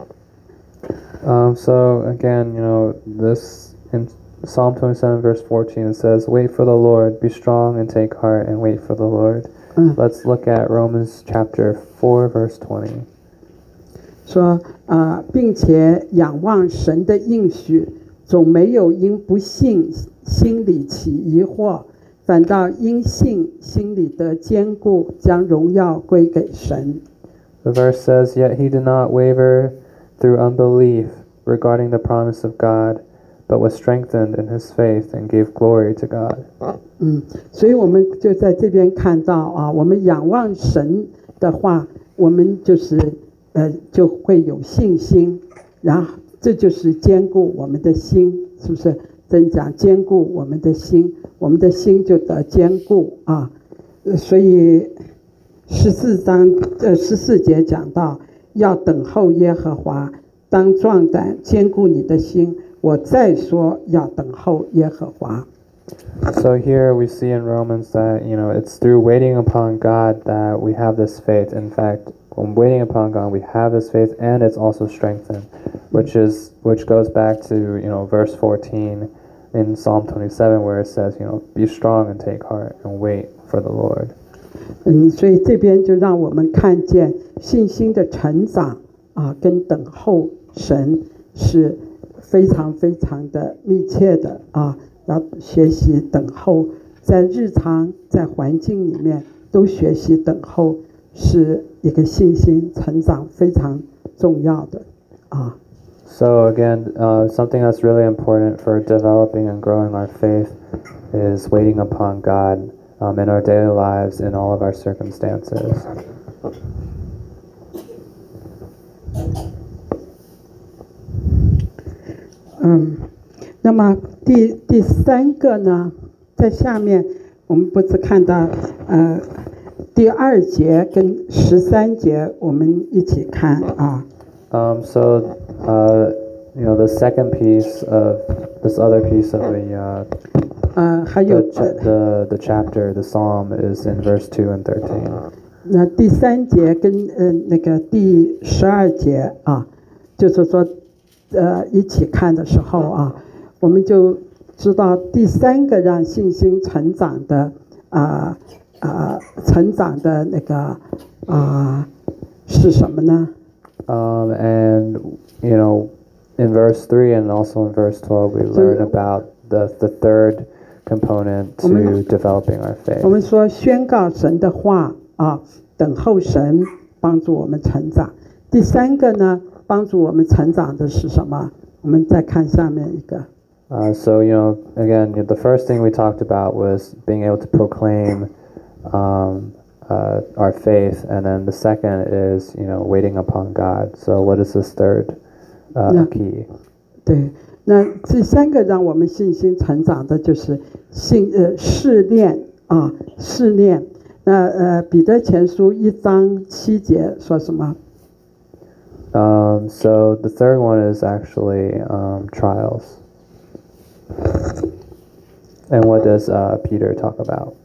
Um, so again, you know, this in Psalm twenty-seven, verse fourteen, it says, "Wait for the Lord, be strong and take heart, and wait for the Lord." Mm. Let's look at Romans chapter four, verse twenty. 说啊、呃，并且仰望神的应许，总没有因不信心里起疑惑。反倒因信心里得坚固，将荣耀归给神。 The verse says, "Yet he did not waver through unbelief regarding the promise of God, but was strengthened in his faith and gave glory to God." 嗯，所以我们就在这边看到啊，我们仰望神的话，我们就是呃就会有信心，然后这就是坚固我们的心，是不是？真讲坚固我们的心，我们的心就得坚固啊。所以十四章呃十四节讲到，要等候耶和华，当壮胆，坚固你的心。我再说，要等候耶和华。 So here we see in Romans that, you know, it's through waiting upon God that we have this faith. In fact, when waiting upon God, we have this faith, and it's also strengthened, which is which goes back to, you know, verse fourteen in Psalm twenty-seven, where it says, you know, be strong and take heart and wait for the Lord. 嗯，所以这边就让我们看见信心的成长啊，跟等候神是非常非常的密切的啊。要学习等候，在日常在环境里面都学习等候，是一个信心成长非常重要的啊。 So again, uh, something that's really important for developing and growing our faith is waiting upon God um, in our daily lives, in all of our circumstances. 嗯，那么第第三个呢，在下面我们不是看到呃第二节跟十三节，我们一起看啊。 Um, so, uh, you know, the second piece of this other piece of the uh, 呃，还有 the, cha- the the chapter, the psalm, is in verse two and thirteen. 那第三节跟呃那个第十二节啊，就是说呃一起看的时候啊，我们就知道第三个让信心成长的啊啊、呃、成长的那个啊、呃、是什么呢？ Um, and you know, in verse three and also in verse twelve, we learn about the the third component to developing our 我 faith. 们说宣告神的话啊，等候神帮助我们成长。第三个呢，帮助我们成长的是什么？我们再看下面一个。 Uh, so you know, again, the first thing we talked about was being able to proclaim um, uh, our faith, and then the second is, you know, waiting upon God. So what is this third uh, Yeah. key? 对，那这三个让我们信心成长的就是信呃试炼啊。 啊试炼。那呃彼得前书一章七节说什么？ Um, so the third one is actually um, trials. And what does uh, Peter talk about?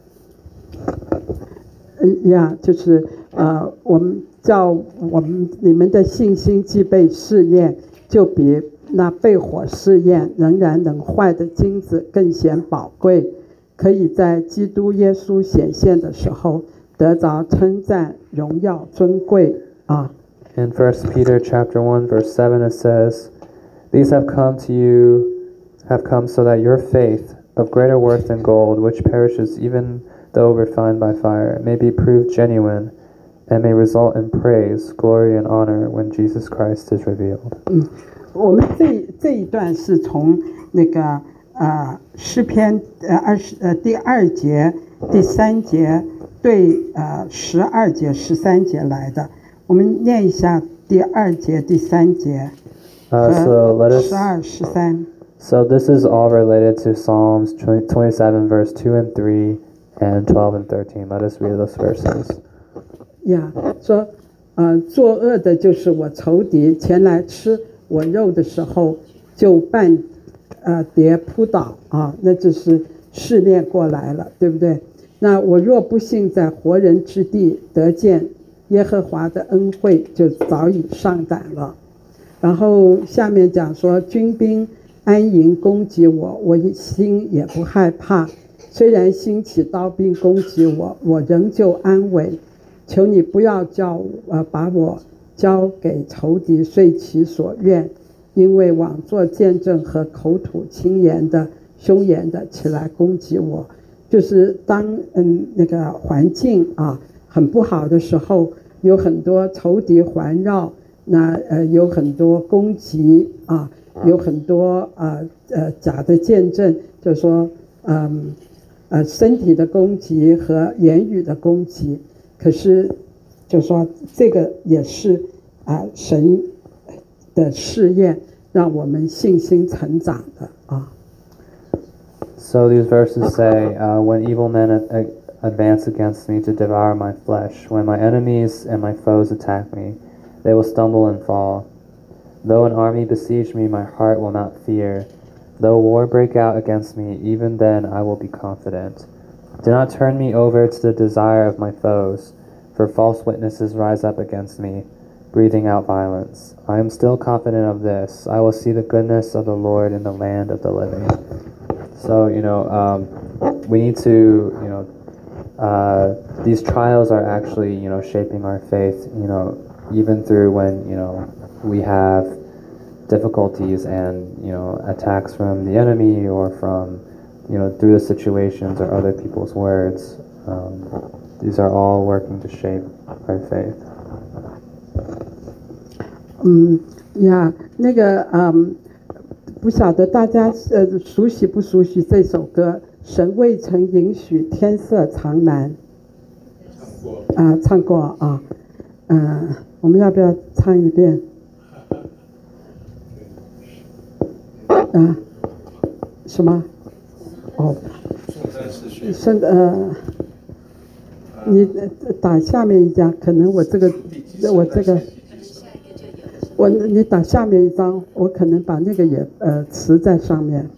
呀，就是呃，我们叫我们你们的信心既被试验，就比那被火试验仍然能坏的金子更显宝贵，可以在基督耶稣显现的时候得着称赞、荣耀、尊贵啊。 In First Peter chapter one verse seven it says, "These have come to you, have come so that your faith, of greater worth than gold, which perishes even though refined by fire, may be proved genuine, and may result in praise, glory, and honor when Jesus Christ is revealed." 嗯，我们这这一段是从那个呃诗篇呃二十呃第二节、第三节对呃十二节、十三节来的。我们念一下第二节、第三节 Uh, so let 和 us. 十二、十三。 So this is all related to Psalms twenty-seven verse two and three and twelve and thirteen. Let us read those verses. 呀，说，呃，作恶的就是我仇敌，前来吃我肉的时候，就半，呃，跌扑倒啊，那就是试炼过来了，对不对？那我若不幸在活人之地得见耶和华的恩惠，就早已上胆了。然后下面讲说，军兵安营攻击我，我心也不害怕。虽然兴起刀兵攻击我，我仍旧安稳。求你不要叫呃把我交给仇敌，遂其所愿，因为枉作见证和口吐轻言的、凶言的起来攻击我。就是当嗯那个环境啊很不好的时候，有很多仇敌环绕，那呃有很多攻击啊，有很多呃呃假的见证，就是说嗯呃身体的攻击和言语的攻击。可是就说这个也是啊神的试验，让我们信心成长的啊。 So these verses say, uh, when evil men a- advance against me to devour my flesh, when my enemies and my foes attack me, they will stumble and fall. Though an army besiege me, my heart will not fear. Though war break out against me, even then I will be confident. Do not turn me over to the desire of my foes, for false witnesses rise up against me, breathing out violence. I am still confident of this. I will see the goodness of the Lord in the land of the living. So, you know, um, we need to, you know, uh, these trials are actually, you know, shaping our faith, you know, even through when, you know, we have difficulties and, you know, attacks from the enemy or from, you know, through the situations or other people's words. Um, these are all working to shape our faith. 嗯呀，那个嗯，不晓得大家呃熟悉不熟悉这首歌？神未曾允许天色常蓝。 唱过。 啊，唱过啊，嗯，我们要不要唱一遍？啊，什么？哦，圣呃，你打下面一张，可能我这个我这个。我你打下面一张，我可能把那个也呃词在上面。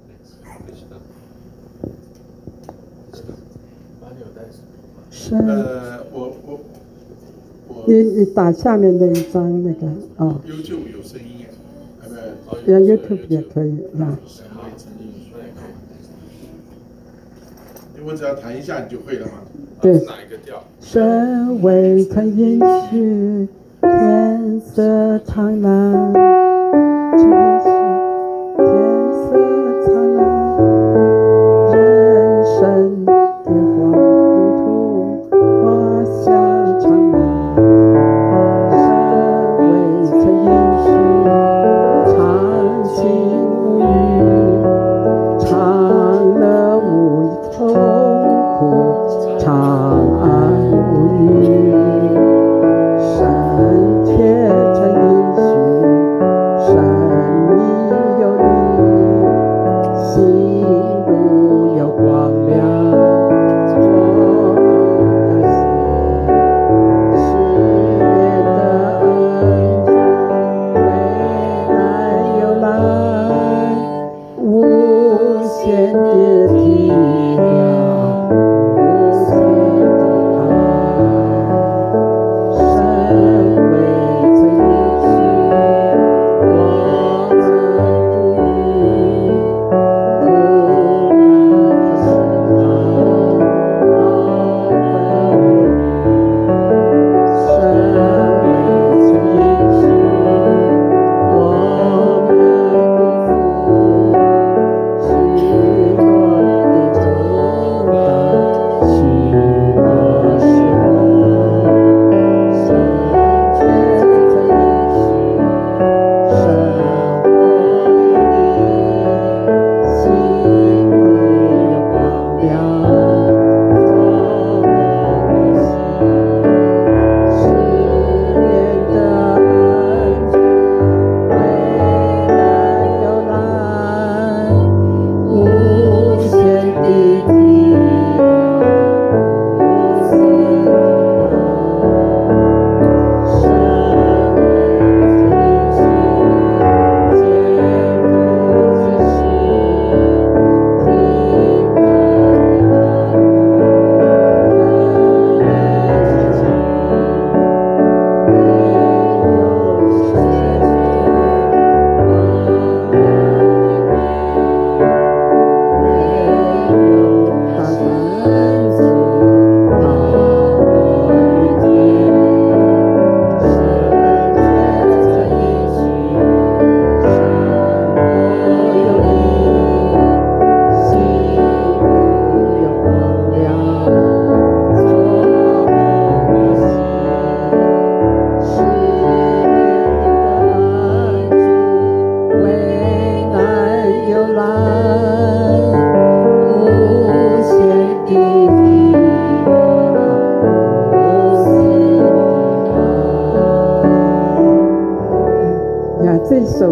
呃，我我我。 你你打下面那一张那个哦。 YouTube 有声音哎， 呀 YouTube 也可以啊。 我只要弹一下你就会了吗？ 对。 哪一个调？ 神未曾允许。天色苍蓝，只是天色苍蓝，人生的黄路途，花香长满。神未曾允许长情无语，长乐无痛苦，长安无虞。却曾允许生命有你，心路有光亮。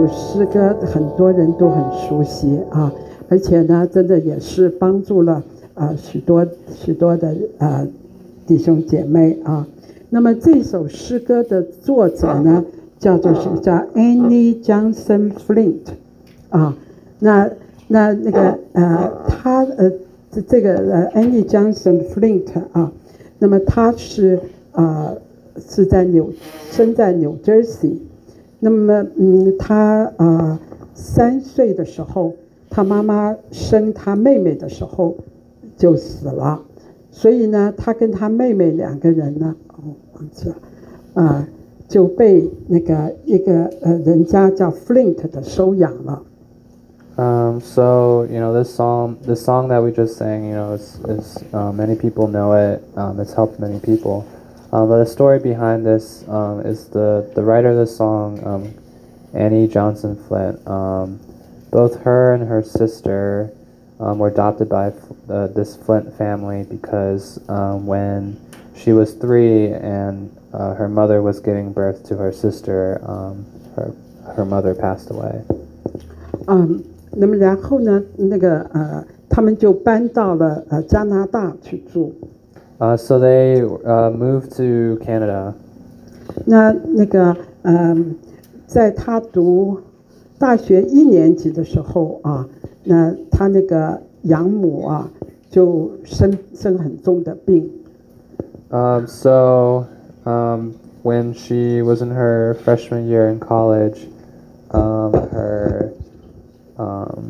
首诗歌很多人都很熟悉啊，而且呢，真的也是帮助了啊许多许多的啊弟兄姐妹啊。那么这首诗歌的作者呢，叫做是叫 Annie Johnson Flint 啊，那那那个呃，他呃这这个呃 Annie Johnson Flint 啊，那么他是啊、呃、是在纽生在 New Jersey。那么，嗯，他啊三岁的时候，他妈妈生他妹妹的时候就死了，所以呢，他跟他妹妹两个人呢，哦，忘记了，啊，就被那个一个呃人家叫 Flint 的收养了。 Um, so you know this song, the song that we just sang, you know, is, is uh, many people know it. Um, it's helped many people. Um, but the story behind this um, is the, the writer of the song, um, Annie Johnson Flint. Um, both her and her sister um, were adopted by uh, this Flint family because um, when she was three and uh, her mother was giving birth to her sister, um, her her mother passed away. 嗯，那么然后呢，那个呃，他们就搬到了呃加拿大去住。 Uh, so they uh, moved to Canada. 那那个嗯，在他读大学一年级的时候啊，那他那个养母啊就生生很重的病。 Um, so um, when she was in her freshman year in college, um, her um,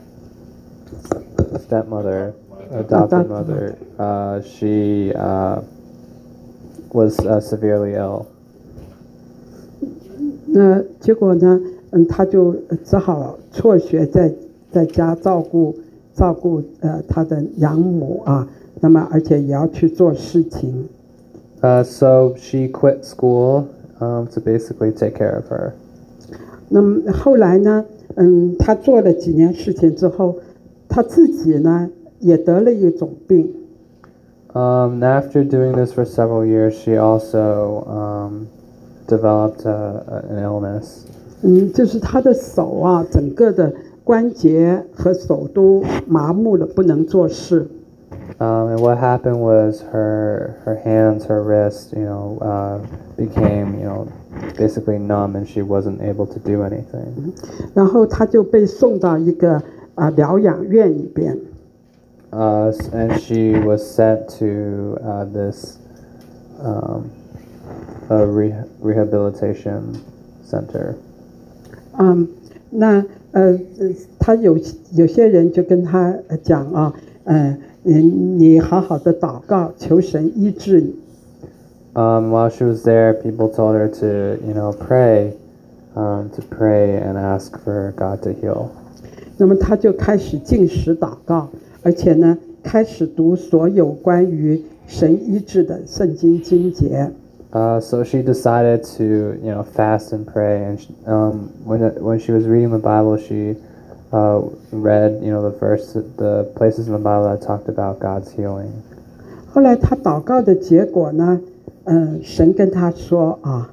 stepmother, adopted mother, uh, she uh, was uh, severely ill. 那结果呢，嗯，他就只好辍学在在家照顾照顾呃他的养母啊，那么而且也要去做事情。 Uh, so she quit school um, to basically take care of her. 那么后来呢，嗯，他做了几年事情之后，他自己呢也得了一种病。 Um, after doing this for several years, she also um, developed a, an illness. 嗯，就是他的手啊，整个的关节和手都麻木了，不能做事。 Um, and what happened was her her hands, her wrists, you know, uh, became you know basically numb, and she wasn't able to do anything. 然后他就被送到一个啊疗养院里边。 Uh, and she was sent to uh, this um, a re- rehabilitation center. 嗯，那呃，他有有些人就跟他讲啊，呃，嗯，你好好的祷告，求神医治你。 Um, while she was there, people told her to, you know, pray, um, to pray and ask for God to heal. 那么他就开始禁食祷告，而且呢，开始读所有关于神医治的圣经经节。 Uh, so she decided to, you know, fast and pray. And she, um, when it, when she was reading the Bible, she uh, read, you know, the verse, the places in the Bible that talked about God's healing. 后来他祷告的结果呢，嗯、呃，神跟他说啊，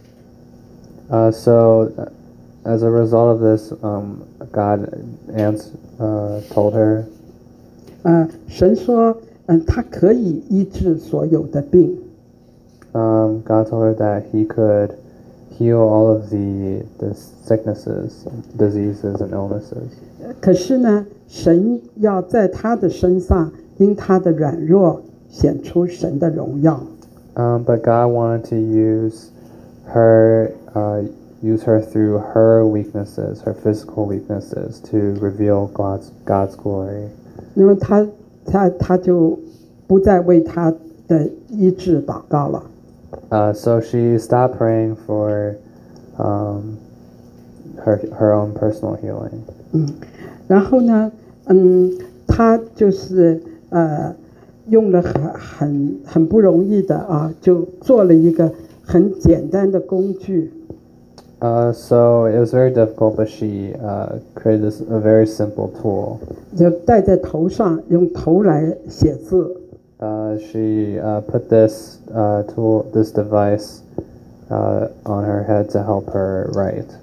Uh, so as a result of this, um, God ans- uh, told her, 呃，神说，嗯、他可以医治所有的病。 um, God told her that He could heal all of the the sicknesses, diseases, and illnesses. 可是呢，神要在他的身上，因他的软弱显出神的荣耀。 Um, but God wanted to use her, uh, use her through her weaknesses, her physical weaknesses, to reveal God's God's glory. 那么他他他就不再为他的医治祷告了。 Uh, so she stopped praying for um, her her own personal healing. 嗯，然后呢，嗯，他就是呃，用了很很很不容易的啊，就做了一个很简单的工具。 Uh, so it was very difficult, but she uh, created this a very simple tool. 就戴在头上，用头来写字。 Uh, she uh, put this uh, tool, this device, uh, on her head to help her write.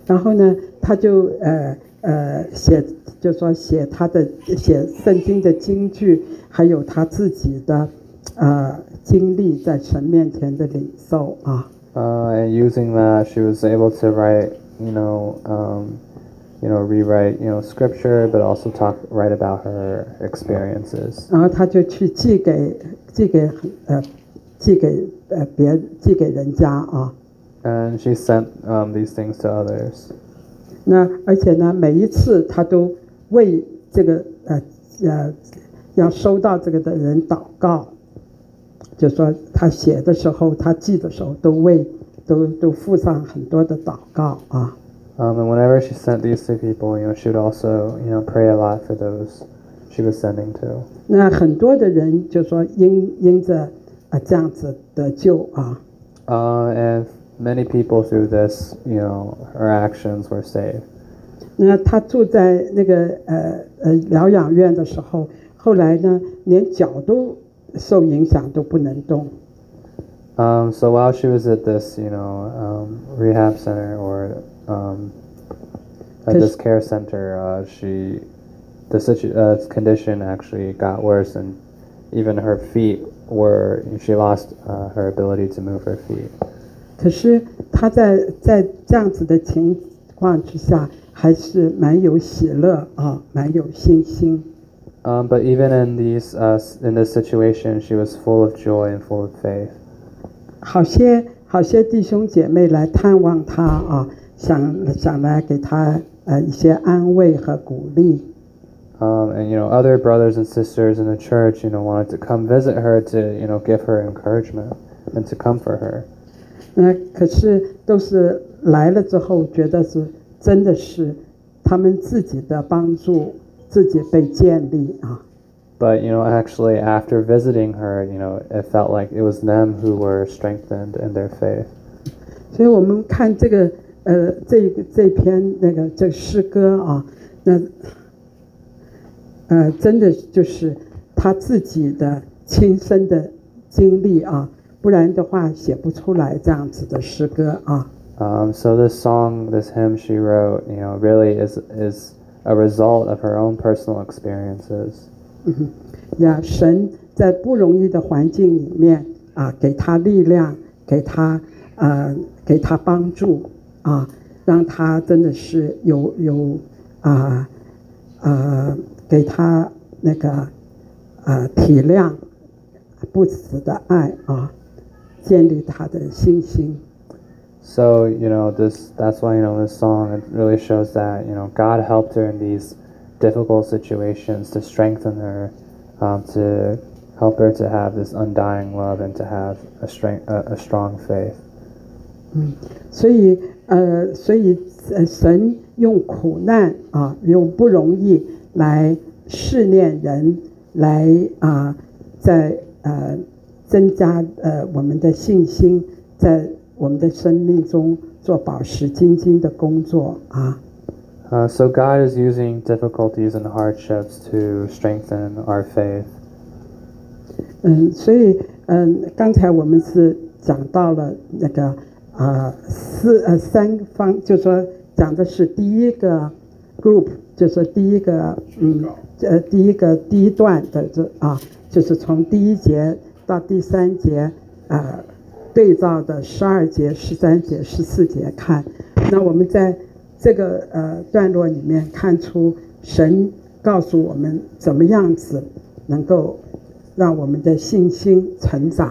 然后呢，他就呃呃写，就说写他的写圣经的金句，还有他自己的呃经历在神面前的领受啊。 Uh, and using that, she was able to write, you know, um, you know, rewrite, you know, scripture, but also talk, write about her experiences. 然后他就去寄给寄给呃寄给呃别寄给人家啊。 And she sent um, these things to others. 那而且呢，每一次他都为这个呃呃要收到这个的人祷告，就说他写的时候，他寄的时候都为都都附上很多的祷告啊。 Um, and whenever she sent these to people, you know, she would also, you know, pray a lot for those she was sending to. 那很多的人就说因因着啊这样子得救啊。 Uh, and many people through this, you know, her actions were saved. 那他住在那个呃呃疗养院的时候，后来呢，连脚都受影响，都不能动。 Um, so while she was at this, you know, um, rehab center or um, at this care center, uh, she the situ- uh, condition actually got worse, and even her feet were she lost uh, her ability to move her feet. 可是他在在这样子的情况之下，还是蛮有喜乐啊，蛮有信心。 Um, but even in these uh, in this situation, she was full of joy and full of faith. 好些好些弟兄姐妹来探望他啊，想想来给他呃一些安慰和鼓励。 Um, and you know, other brothers and sisters in the church, you know, wanted to come visit her to, you know, give her encouragement and to comfort her. 那可是都是来了之后，觉得是真的是他们自己的帮助，自己被建立啊。 But you know, actually, after visiting her, you know, it felt like it was them who were strengthened in their faith. 所以我们看这个呃这个这篇那个这个诗歌啊，那呃真的就是他自己的亲身的经历啊，不然的话写不出来这样子的诗歌啊。 Um, so this song, this hymn she wrote, you know, really is is a result of her own personal experiences. 嗯呀，神在不容易的环境里面啊，给他力量，给他呃，给他帮助啊，让他真的是有有啊呃，给他那个呃体谅，不死的爱啊，建立他的信心。 So you know, this that's why you know this song it really shows that you know God helped her in these difficult situations to strengthen her, um, to help her to have this undying love and to have a strength, a, a strong faith. 嗯，所以呃，所以呃，神用苦难啊，用不容易来试炼人，来啊，在呃增加呃我们的信心，在我们的生命中做宝石精金的工作啊。 Uh, so God is using difficulties and hardships to strengthen our faith. 嗯，所以嗯，刚才我们是讲到了那个啊四呃三方，就说讲的是第一个 group， 就是第一个嗯呃第一个第一段的这啊，就是从第一节到第三节啊对照的十二节、十三节、十四节看，那我们在这个呃段落里面看出神告诉我们怎么样子能够让我们的信心成长。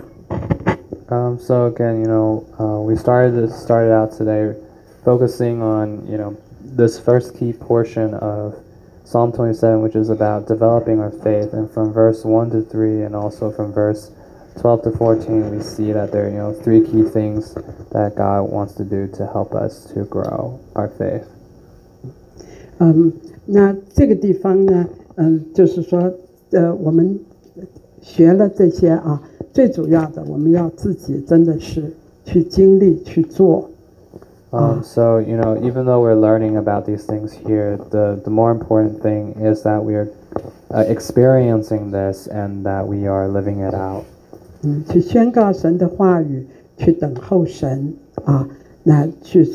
Um, so again, you know, uh, we started this, started out today focusing on you know this first key portion of Psalm twenty-seven, which is about developing our faith, and from verse one to three, and also from verse twelve to fourteen, we see that there are you know three key things that God wants to do to help us to grow our faith. 嗯，那这个地方呢，嗯，就是说，呃，我们学了这些啊，最主要的，我们要自己真的是去经历去做。 Um, so you know, even though we're learning about these things here, the the more important thing is that we are uh, experiencing this and that we are living it out. 嗯，去宣告神的话语，去等候神啊，那去说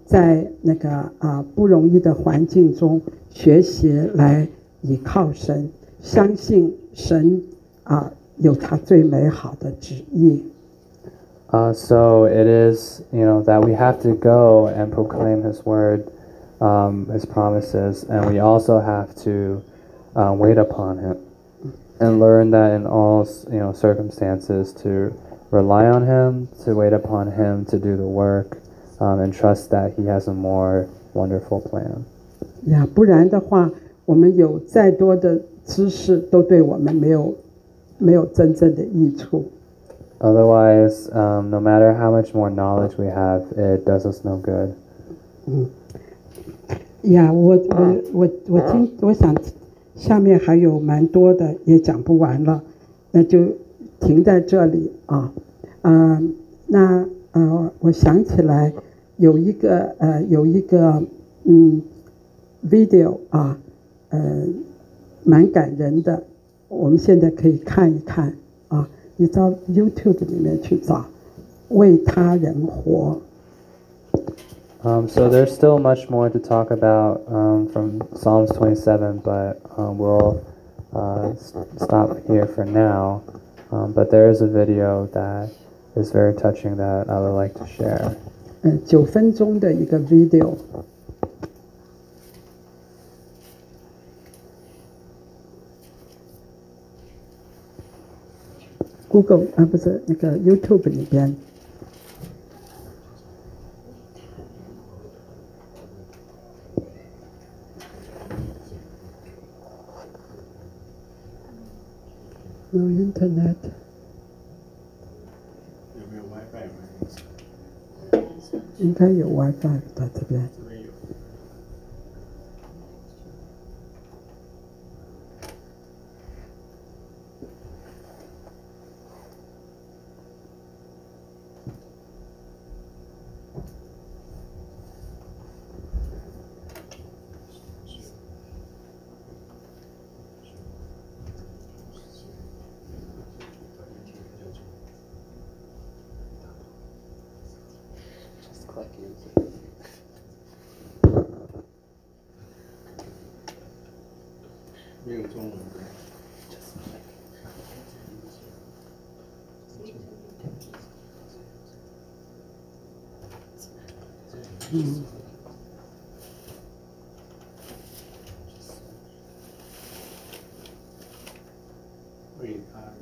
在那个啊不容易的环境中学习来倚靠神，相信神啊有他最美好的旨意。 Uh, so it is, you know, that we have to go and proclaim His word, um, His promises, and we also have to uh, wait upon Him and learn that in all, you know, circumstances to rely on Him, to wait upon Him to do the work, um, and trust that He has a more wonderful plan. 呀，不然的话，我们有再多的知识，都对我们没有没有真正的益处。 Otherwise, um, no matter how much more knowledge we have, it does us no good. 嗯，呀，我我我我听，我想下面还有蛮多的，也讲不完了，那就停在这里啊。嗯、呃，那呃，我想起来有一个呃有一个嗯 video 啊，呃，蛮感人的，我们现在可以看一看啊。你到 YouTube 里面去找，为他人活。 Um, so there's still much more to talk about um, from Psalms twenty-seven, but um, we'll uh, stop here for now. Um, but there is a video that is very touching that I would like to share. 呃，九分钟的一个 video。Google 啊，不是那个 YouTube 里边。No internet。 有没有 WiFi？ 应该有 WiFi 在这边。 这边有。没有中文的。 嗯。 为他人。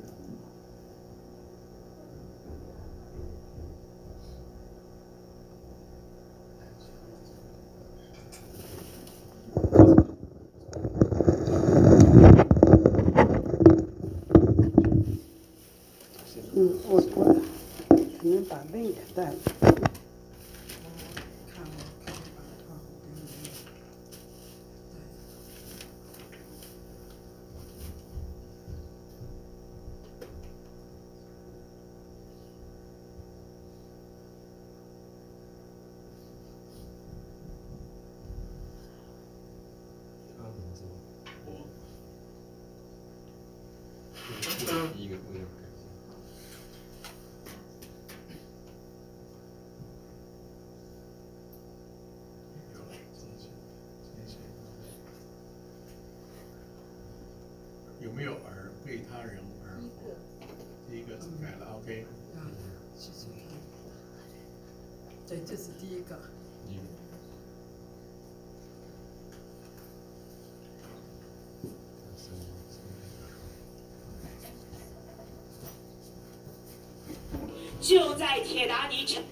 嗯，我我可能把那也带了。 第一个不能改。 有没有而为他人而活？第一个只改了 ，OK。 对，这是第一个。 一个。 就在铁达尼城。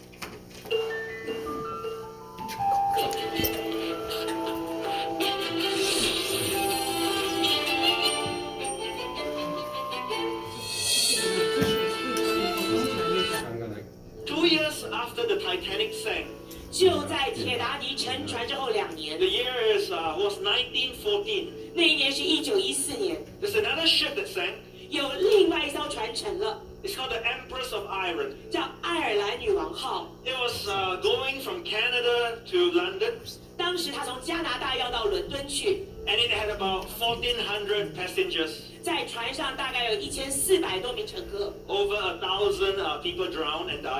Two years after the Titanic sank. 就在铁达尼沉船之后两年。 The year is uh, was nineteen fourteen. 那一年是一九一四年。 There's another ship that sank. 有另外一艘船沉了。 It's called the Empress of Iron. 叫爱尔兰女王号。 It was uh, going from Canada to London. 当时它从加拿大要到伦敦去。 And it had about fourteen hundred passengers. 在船上大概有一千四百多名乘客。 Over a thousand uh, people drowned and died.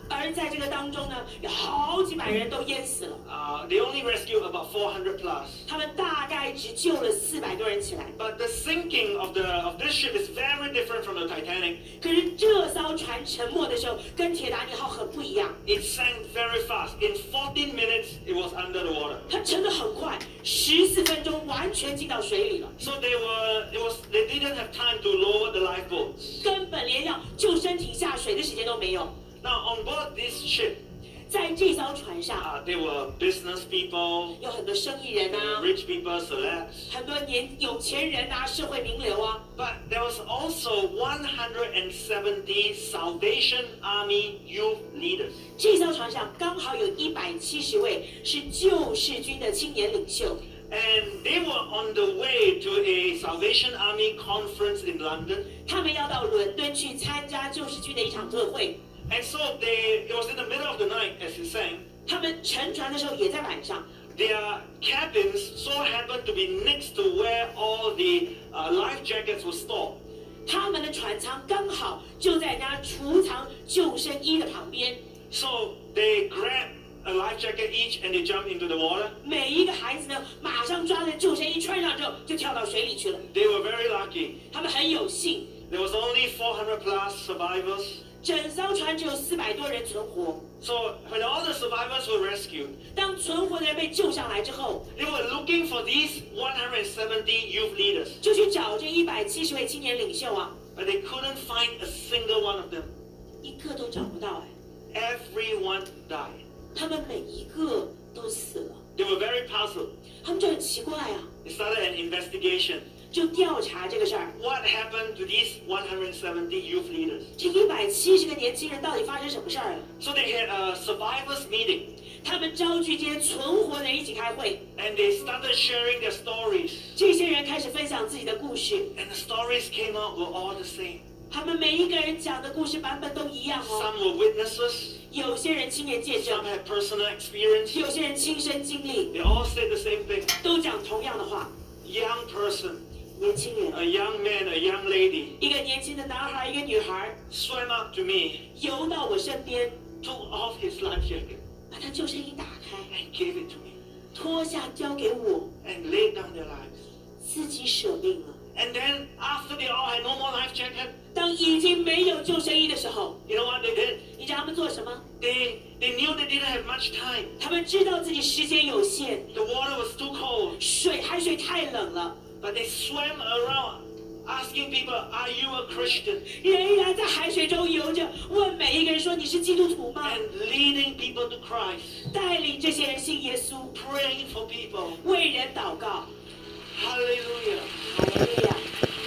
而在这个当中呢，有好几百人都淹死了。 Uh, they only rescued about four hundred plus. 他们大概只救了四百多人起来。 But the sinking of the of this ship is very different from the Titanic. 可是这艘船沉没的时候，跟铁达尼号很不一样。 It sank very fast. In fourteen minutes, it was under the water. 它沉得很快，十四分钟完全进到水里了， So they were, it was, they didn't have time to lower the lifeboats. 根本连要救生艇下水的时间都没有。 Now on board this ship, 在这艘船上， uh, there were business people, 有很多生意人啊， rich people, celebs. 很多年有钱人啊，社会名流啊。 But there was also one hundred seventy Salvation Army youth leaders. 这艘船上刚好有一百七十位是救世军的青年领袖， And they were on the way to a Salvation Army conference in London. 他们要到伦敦去参加救世军的一场特会。 And so they, it was in the middle of the night as it sang. 他们乘船的时候也在晚上， Their cabins so happened to be next to where all the uh, life jackets were stored. 他们的船舱刚好就在人家储藏救生衣的旁边。 So they grabbed a life jacket each and they jumped into the water. 每一个孩子呢，马上抓着救生衣穿上之后，就跳到水里去了。 They were very lucky. 他们很有幸， There was only four hundred plus survivors. 整艘船只有四百多人存活。 So when all the survivors were rescued, 当存活的人被救上来之后， they were looking for these one hundred seventy youth leaders. 就去找这一百七十位青年领袖啊， But they couldn't find a single one of them. 一个都找不到哎， Everyone died. 他们每一个都死了。 They were very puzzled. 他们就很奇怪啊， They started an investigation. 就调查这个事儿。 What happened to these one hundred seventy youth leaders? 这一百七十个年轻人到底发生什么事儿了？ So they had a survivors meeting 他们召集这些存活的人一起开会， and they started sharing their stories. 这些人开始分享自己的故事。 And the stories came out were all the same. 他们每一个人讲的故事版本都一样哦。 Some were witnesses, 有些人亲眼见证 some，had personal experience. 有些人亲身经历， They all said the same thing. 都讲同样的话。 Young person, 年轻人， a young man, a young lady 一个年轻的男孩，一个女孩， swam up to me, 游到我身边， took off his life jacket 把他救生衣打开， and gave it to me 脱下交给我， and laid down their lives. 自己舍命了。 And then after they all had no more life jacket, 当已经没有救生衣的时候， you know what they did? 你知道他们做什么？ They they knew they didn't have much time. 他们知道自己时间有限， The water was too cold, 水海水太冷了， but they swam around asking people, "Are you a Christian?" 仍然在海水中游着，问每一个人说：“你是基督徒吗 and leading people to Christ,？” 带领这些人信耶稣， praying for people. 为人祷告。 Hallelujah. 哈利路亚！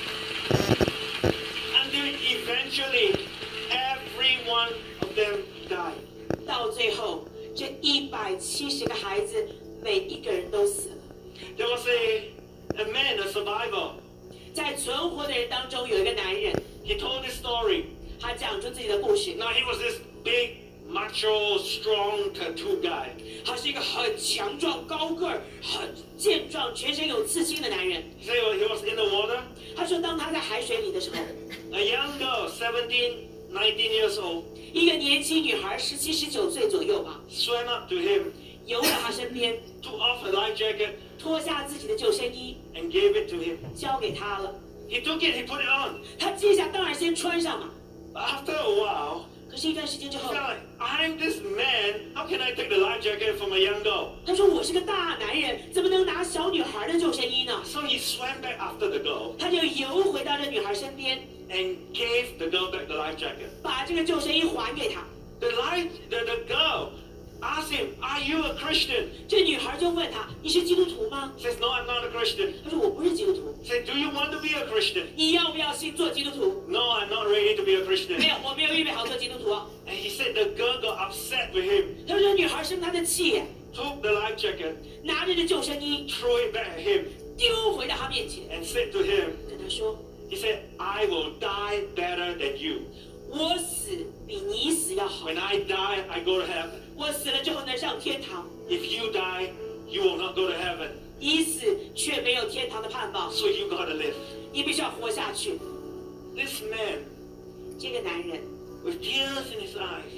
Until eventually, every one of them died. 到最后，这一百七十个孩子，每一个人都死了。 There was a, a man, a survivor. 在存活的人当中，有一个男人， He told this story. 他讲出自己的故事。 Now he was this big, macho, strong tattoo guy. 他是一个很强壮、高个儿、很健壮、全身有刺青的男人。 He said he was in the water. 他说，当他在海水里的时候， A young girl, seventeen, nineteen years old, 一个年轻女孩，十七、十九岁左右吧， swam up to him, 游到他身边， took off her life jacket, 脱下自己的救生衣， and gave it to him. 交给他了。 He took it, he put it on. 他接下当然先穿上嘛。 After a while, 可是，一段时间之 he 后， felt like, I'm this man. How can I take the life jacket from a young girl? 他说：“我是个大男人，怎么能拿小女孩的救生衣呢 So he swam back after the girl？” 他就游回到这女孩身边， and gave the girl back the life jacket. 把这个救生衣还给她。 The life, the, the girl asked him, "Are you a Christian?" 这女孩就问他：“你是基督徒吗 He says, "No, I'm not a Christian." ？” 他说：“我不是基督徒。 He said, "Do you want to be a Christian?" 你要不要信做基督徒 "No, I'm not ready to be a？” Christian. 没有，我没有预备好做基督徒啊。 And he said the girl got upset with him, 他说：“这女孩生他的气， took the life jacket, 拿着这救生衣 threw it back at him, 丢回到他面前， and said to him, 跟他说 he said, "I will die better than you. 我死比你死要好。 When I die, I go to heaven. 我死了之后能上天堂， If you die, you will not go to heaven. 你死却没有天堂的盼望， So you got to live." 你必须要活下去。” This man, 这个男人 with tears in his eyes,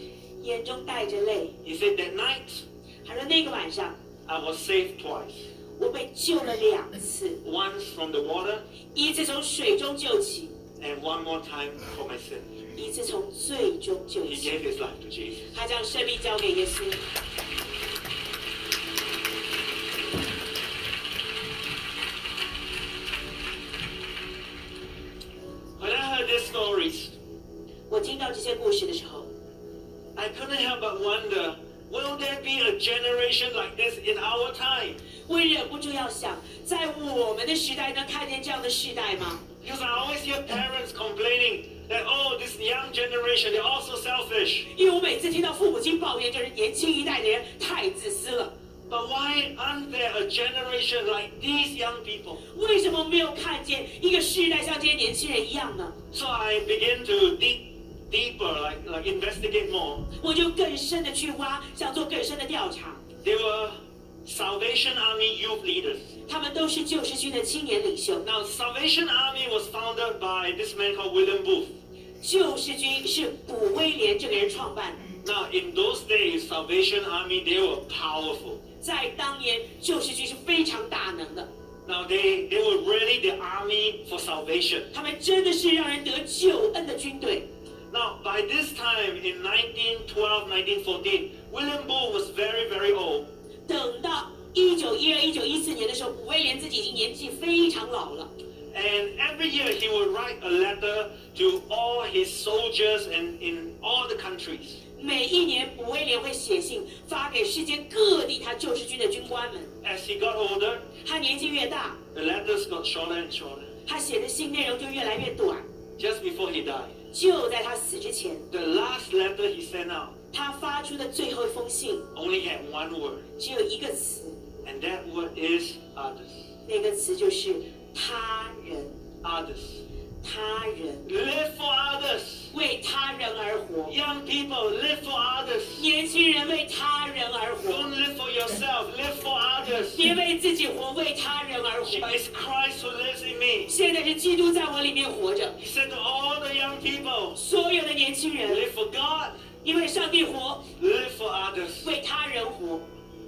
眼中带着泪。 He said that night 他说那个晚上 I was saved twice. 我被救了两次， Once from the water 一次从水中救起， and one more time for my sin. 一次从罪中救 He 起。 gave his life to Jesus. 他将生命交给耶稣。 When I heard these stories, 我听到这些故事的时候， I couldn't help but wonder, will there be a generation like this in our time? 我忍不住要想，在我们的时代能看见这样的时代吗？ Because I always hear parents complaining that, oh, this young generation, they're all so selfish. 因为我每次听到父母亲抱怨，就是年轻一代的人太自私了。 But why aren't there a generation like these young people? 为什么没有看见一个世代像这些年轻人一样呢？ So I began to dig deeper, like, like investigate more. 我就更深的去挖，想做更深的调查。 They were Salvation Army youth leaders. 他们都是救世军的青年领袖。 Now, Salvation Army was founded by this man called William Booth. 救世军是卜威廉这个人创办的。 Now, in those days, Salvation Army, they were powerful. 在当年，救世军是非常大能的。 Now, they, they were really the army for salvation. 他们真的是让人得救恩的军队。 Now, by this time in nineteen twelve, nineteen fourteen, William Booth was very, very old. 等到一九一二、一九一四年的时候，卜威廉自己已经年纪非常老了。 And every year he would write a letter to all his soldiers and in all the countries. 每一年，卜威廉会写信发给世界各地他救世军的军官们。 As he got older, 他年纪越大， the letters got shorter and shorter. 他写的信内容就越来越短。 Just before he died, 就在他死之前， the last letter he sent out 他发出的最后一封信 only had one word, 只有一个词， and that word is others. 那个词就是他人。 Others. 他人 Live for others. 为他人而活， Young people, live for others. 年轻人为他人而活， Don't live for yourself, live for others. 别为自己活，为他人而活。 It's Christ who lives in me. 现在是基督在我里面活着， He said to all the young people, 所有的年轻人 live for God, 因为上帝活， live for others. 为他人活。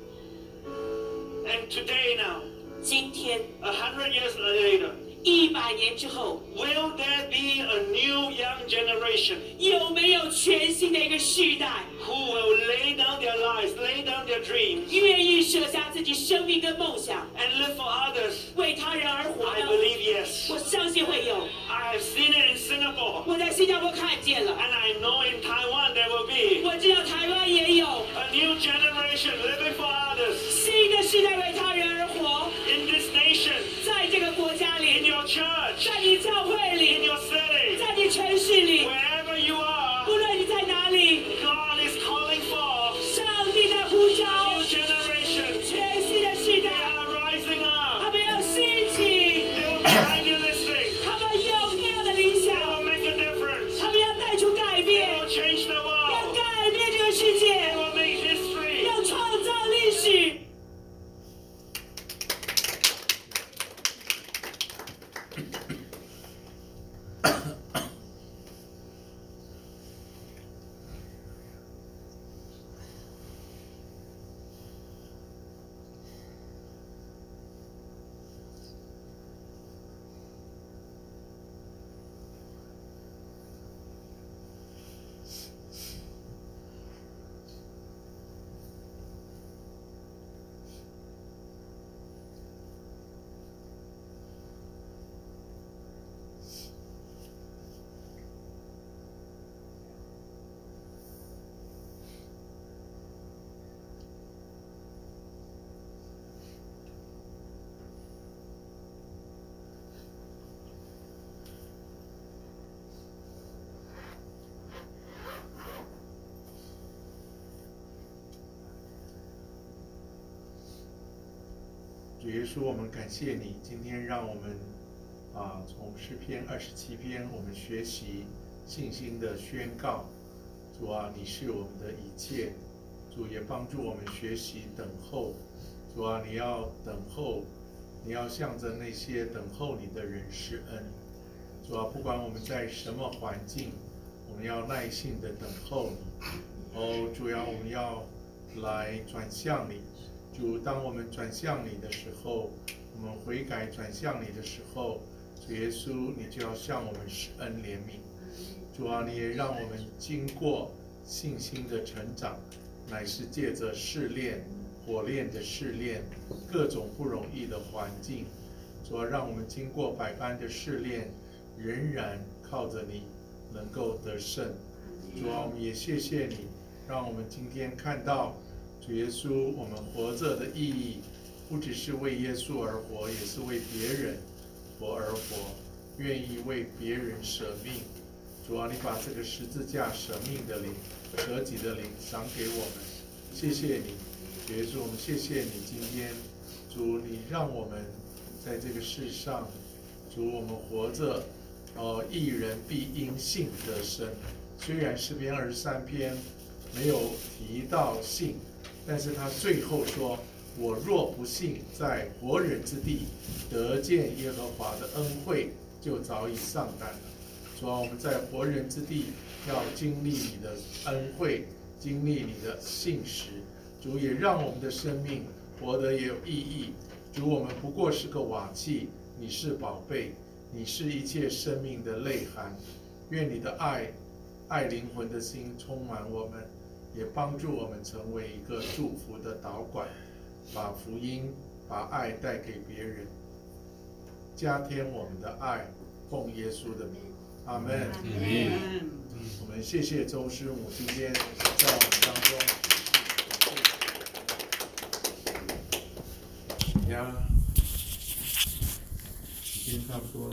And today now, 今天 a hundred years later, 一百年之后， will there be a new young generation 有没有全新的一个世代， who will lay down their lives, lay down their dreams, 愿意舍下自己生命跟梦想， and live for others? 为他人而活 I 呢？ believe yes. 我相信会有。 I have seen it in Singapore, 我在新加坡看见了， and I know in Taiwan there will be 我知道台湾也有 a new generation living for others 新的世代为他人而活， in this nation, 在这个国家 in 里， your church, 在你教会 in 里， your city, 在你城市里， wherever you are. 无论你在哪里， God is calling for 上帝在呼 a 召 new generation. 全新的世 They 代， are rising 他 up. 们要兴起， They will be idealistic. 他们有那样的理 They 想， will make a difference. 他们要带出改 They 变， will change the 要 world. 改变这个世 They 界， will make history. 要创造历史。 主耶稣，我们感谢你，今天让我们啊从诗篇二十七篇，我们学习信心的宣告。主啊，你是我们的一切。主也帮助我们学习等候。主啊，你要等候，你要向着那些等候你的人施恩。主啊，不管我们在什么环境，我们要耐心的等候你。 哦，主要我们要来转向你。主，当我们转向你的时候，我们悔改转向你的时候，主耶稣，你就要向我们施恩怜悯。主啊，你也让我们经过信心的成长，乃是借着试炼、火炼的试炼，各种不容易的环境。主啊，让我们经过百般的试炼，仍然靠着你能够得胜。主啊，我们也谢谢你，让我们今天看到主耶稣，我们活着的意义，不只是为耶稣而活，也是为别人活而活，愿意为别人舍命。主啊，你把这个十字架舍命的灵、舍己的灵赏给我们，谢谢你，主耶稣，我们谢谢你今天，主，你让我们在这个世上，主，我们活着，呃，义人必因信得生。虽然诗篇二十三篇没有提到信，但是他最后说：“我若不信，在活人之地得见耶和华的恩惠，就早已丧胆了。”主啊，我们在活人之地要经历你的恩惠，经历你的信实。主也让我们的生命活得也有意义。主，我们不过是个瓦器，你是宝贝，你是一切生命的泪涵。愿你的爱，爱灵魂的心充满我们，也帮助我们成为一个祝福的导管，把福音、把爱带给别人，加添我们的爱，奉耶稣的名，阿门。我们谢谢周师母今天在我们当中。呀，时间差不多了。